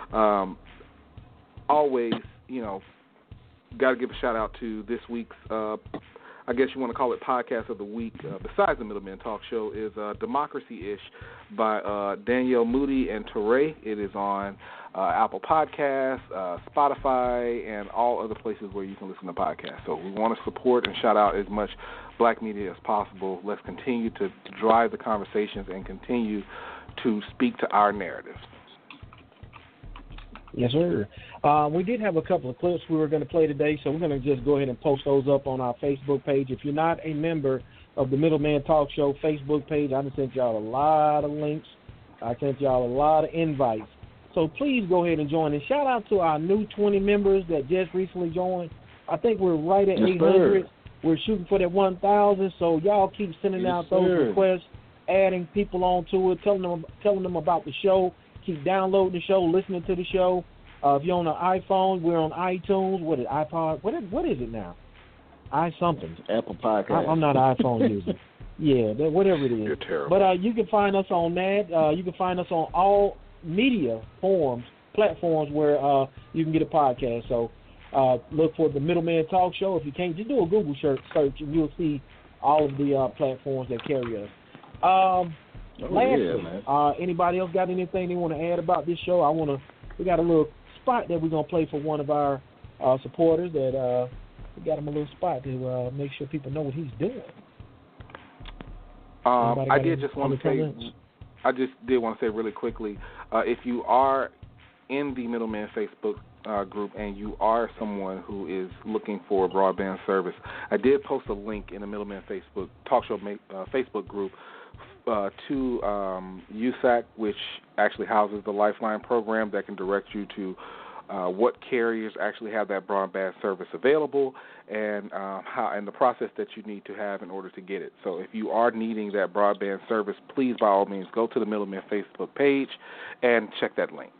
S4: Always, you know, got to give a shout out to this week's I guess you want to call it podcast of the week, besides the Middleman Talk Show, is Democracy-ish by Danielle Moody and Teray. It is on Apple Podcasts, Spotify, and all other places where you can listen to podcasts. So we want to support and shout out as much black media as possible. Let's continue to drive the conversations and continue to speak to our narratives.
S3: Yes, sir. We did have a couple of clips we were going to play today, so we're going to just go ahead and post those up on our Facebook page. If you're not a member of the Middleman Talk Show Facebook page, I just sent y'all a lot of links. I sent y'all a lot of invites. So please go ahead and join. And shout out to our new 20 members that just recently joined. I think we're right at 800. We're shooting for that 1,000, so y'all keep sending out those requests, adding people onto it, telling them about the show. Keep downloading the show, listening to the show. If you're on an iPhone, we're on iTunes. What is iPod? What is it now? iSomething.
S2: Apple Podcast.
S3: I'm not an iPhone user. Yeah, whatever it is.
S4: You're terrible.
S3: But you can find us on that. You can find us on all media platforms where you can get a podcast. So look for the Middleman Talk Show. If you can't, just do a Google search and you'll see all of the platforms that carry us. Lastly, anybody else got anything they want to add about this show? We got a little spot that we're going to play for one of our supporters that we got him a little spot to make sure people know what he's doing.
S4: I just did want to say really quickly, if you are in the Middleman Facebook group and you are someone who is looking for a broadband service, I did post a link in the Middleman Facebook Talk Show Facebook group to USAC, which actually houses the Lifeline program that can direct you to what carriers actually have that broadband service available and the process that you need to have in order to get it. So if you are needing that broadband service, please, by all means, go to the Middleman Facebook page and check that link.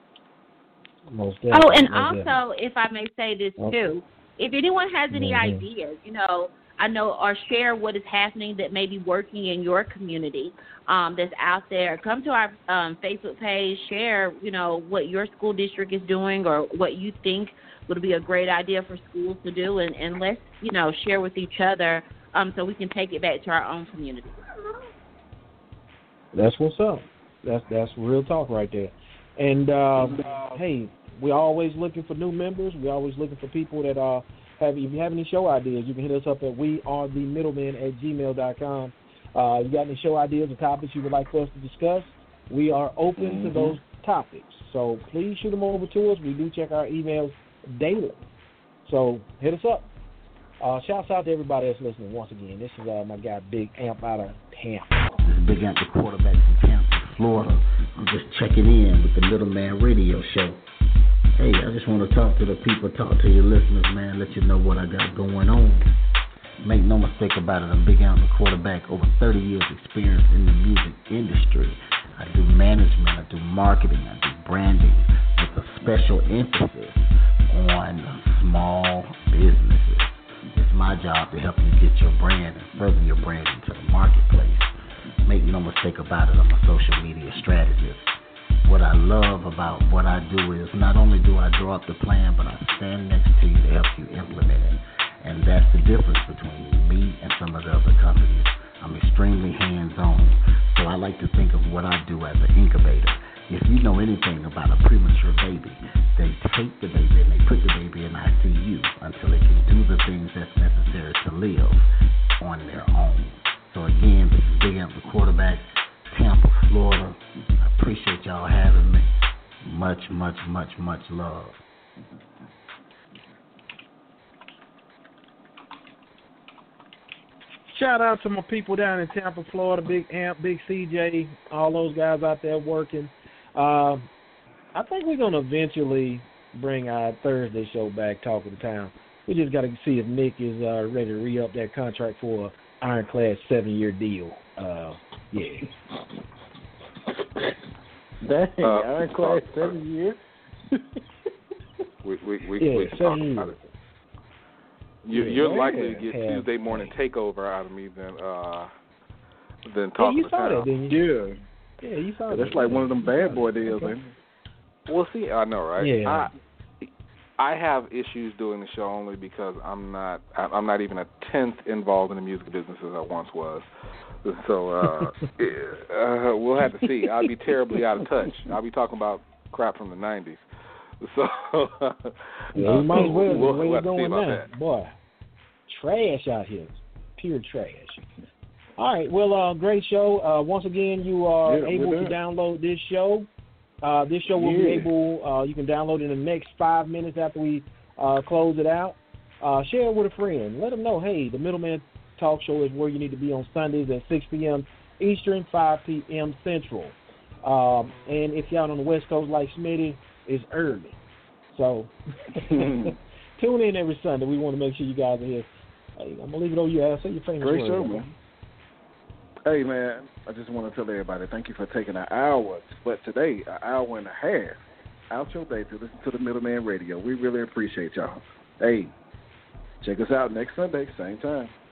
S1: And also, if I may say this too, if anyone has any ideas, I know, or share what is happening that may be working in your community that's out there, come to our Facebook page, share, what your school district is doing or what you think would be a great idea for schools to do, and let's, share with each other so we can take it back to our own community.
S3: That's what's up. That's real talk right there. And, hey, we're always looking for new members. We're always looking for people that if you have any show ideas, you can hit us up at wearethemiddlemen@gmail.com. You got any show ideas or topics you would like for us to discuss? We are open to those topics. So please shoot them over to us. We do check our emails daily. So hit us up. Shouts out to everybody that's listening once again. This is my guy Big Amp out of Tampa.
S9: This is Big Amp, the quarterback from Tampa, Florida. I'm just checking in with the Middleman Radio Show. Hey, I just want to talk to the people, talk to your listeners, man, let you know what I got going on. Make no mistake about it, I'm Big Out, the quarterback, over 30 years experience in the music industry. I do management, I do marketing, I do branding, with a special emphasis on small businesses. It's my job to help you get your brand and further your brand into the marketplace. Make no mistake about it, I'm a social media strategist. What I love about what I do is not only do I draw up the plan, but I stand next to you to help you implement it. And that's the difference between me and some of the other companies. I'm extremely hands-on, so I like to think of what I do as an incubator. If you know anything about a premature baby, they take the baby and they put the baby in ICU until it can do the things that's necessary to live on their own. So again, this is Big Amp, the quarterback, Tampa, Florida. I appreciate y'all having me. Much, much, much, much love.
S3: Shout out to my people down in Tampa, Florida, Big Amp, Big CJ, all those guys out there working. I think we're going to eventually bring our Thursday show back, Talk of the Town. We just got to see if Nick is ready to re-up that contract for an ironclad 7-year deal. Yeah.
S2: Dang, ironclad 7 years?
S4: We can talk about it. You're likely to get Tuesday morning takeover out of me than Talk
S3: you
S4: of the
S3: saw
S4: Town.
S3: that, didn't you? Yeah, you saw that.
S2: That's like one of them bad boy deals, man.
S4: Well, see, I know, right?
S3: Yeah.
S4: I have issues doing the show only because I'm not even a tenth involved in the music business as I once was. So we'll have to see. I'll be terribly out of touch. I'll be talking about crap from the 90s. So
S3: you might as well.
S4: We'll have to
S3: going
S4: see about
S3: now.
S4: that.
S3: Boy, trash out here. Pure trash. All right. Well, great show. Once again, you are able to download this show. This show will be able, you can download it in the next 5 minutes after we close it out. Share it with a friend. Let them know, hey, the Middleman Talk Show is where you need to be on Sundays at 6 p.m. Eastern, 5 p.m. Central. And if y'all on the West Coast like Smitty, it's early. So tune in every Sunday. We want to make sure you guys are here. Hey, I'm going to leave it over you, Al. Say your famous
S2: Great
S3: word,
S2: show, man. Hey, man, I just want to tell everybody thank you for taking an hour, but today, an hour and a half out your day to listen to the Middleman Radio. We really appreciate y'all. Hey, check us out next Sunday, same time.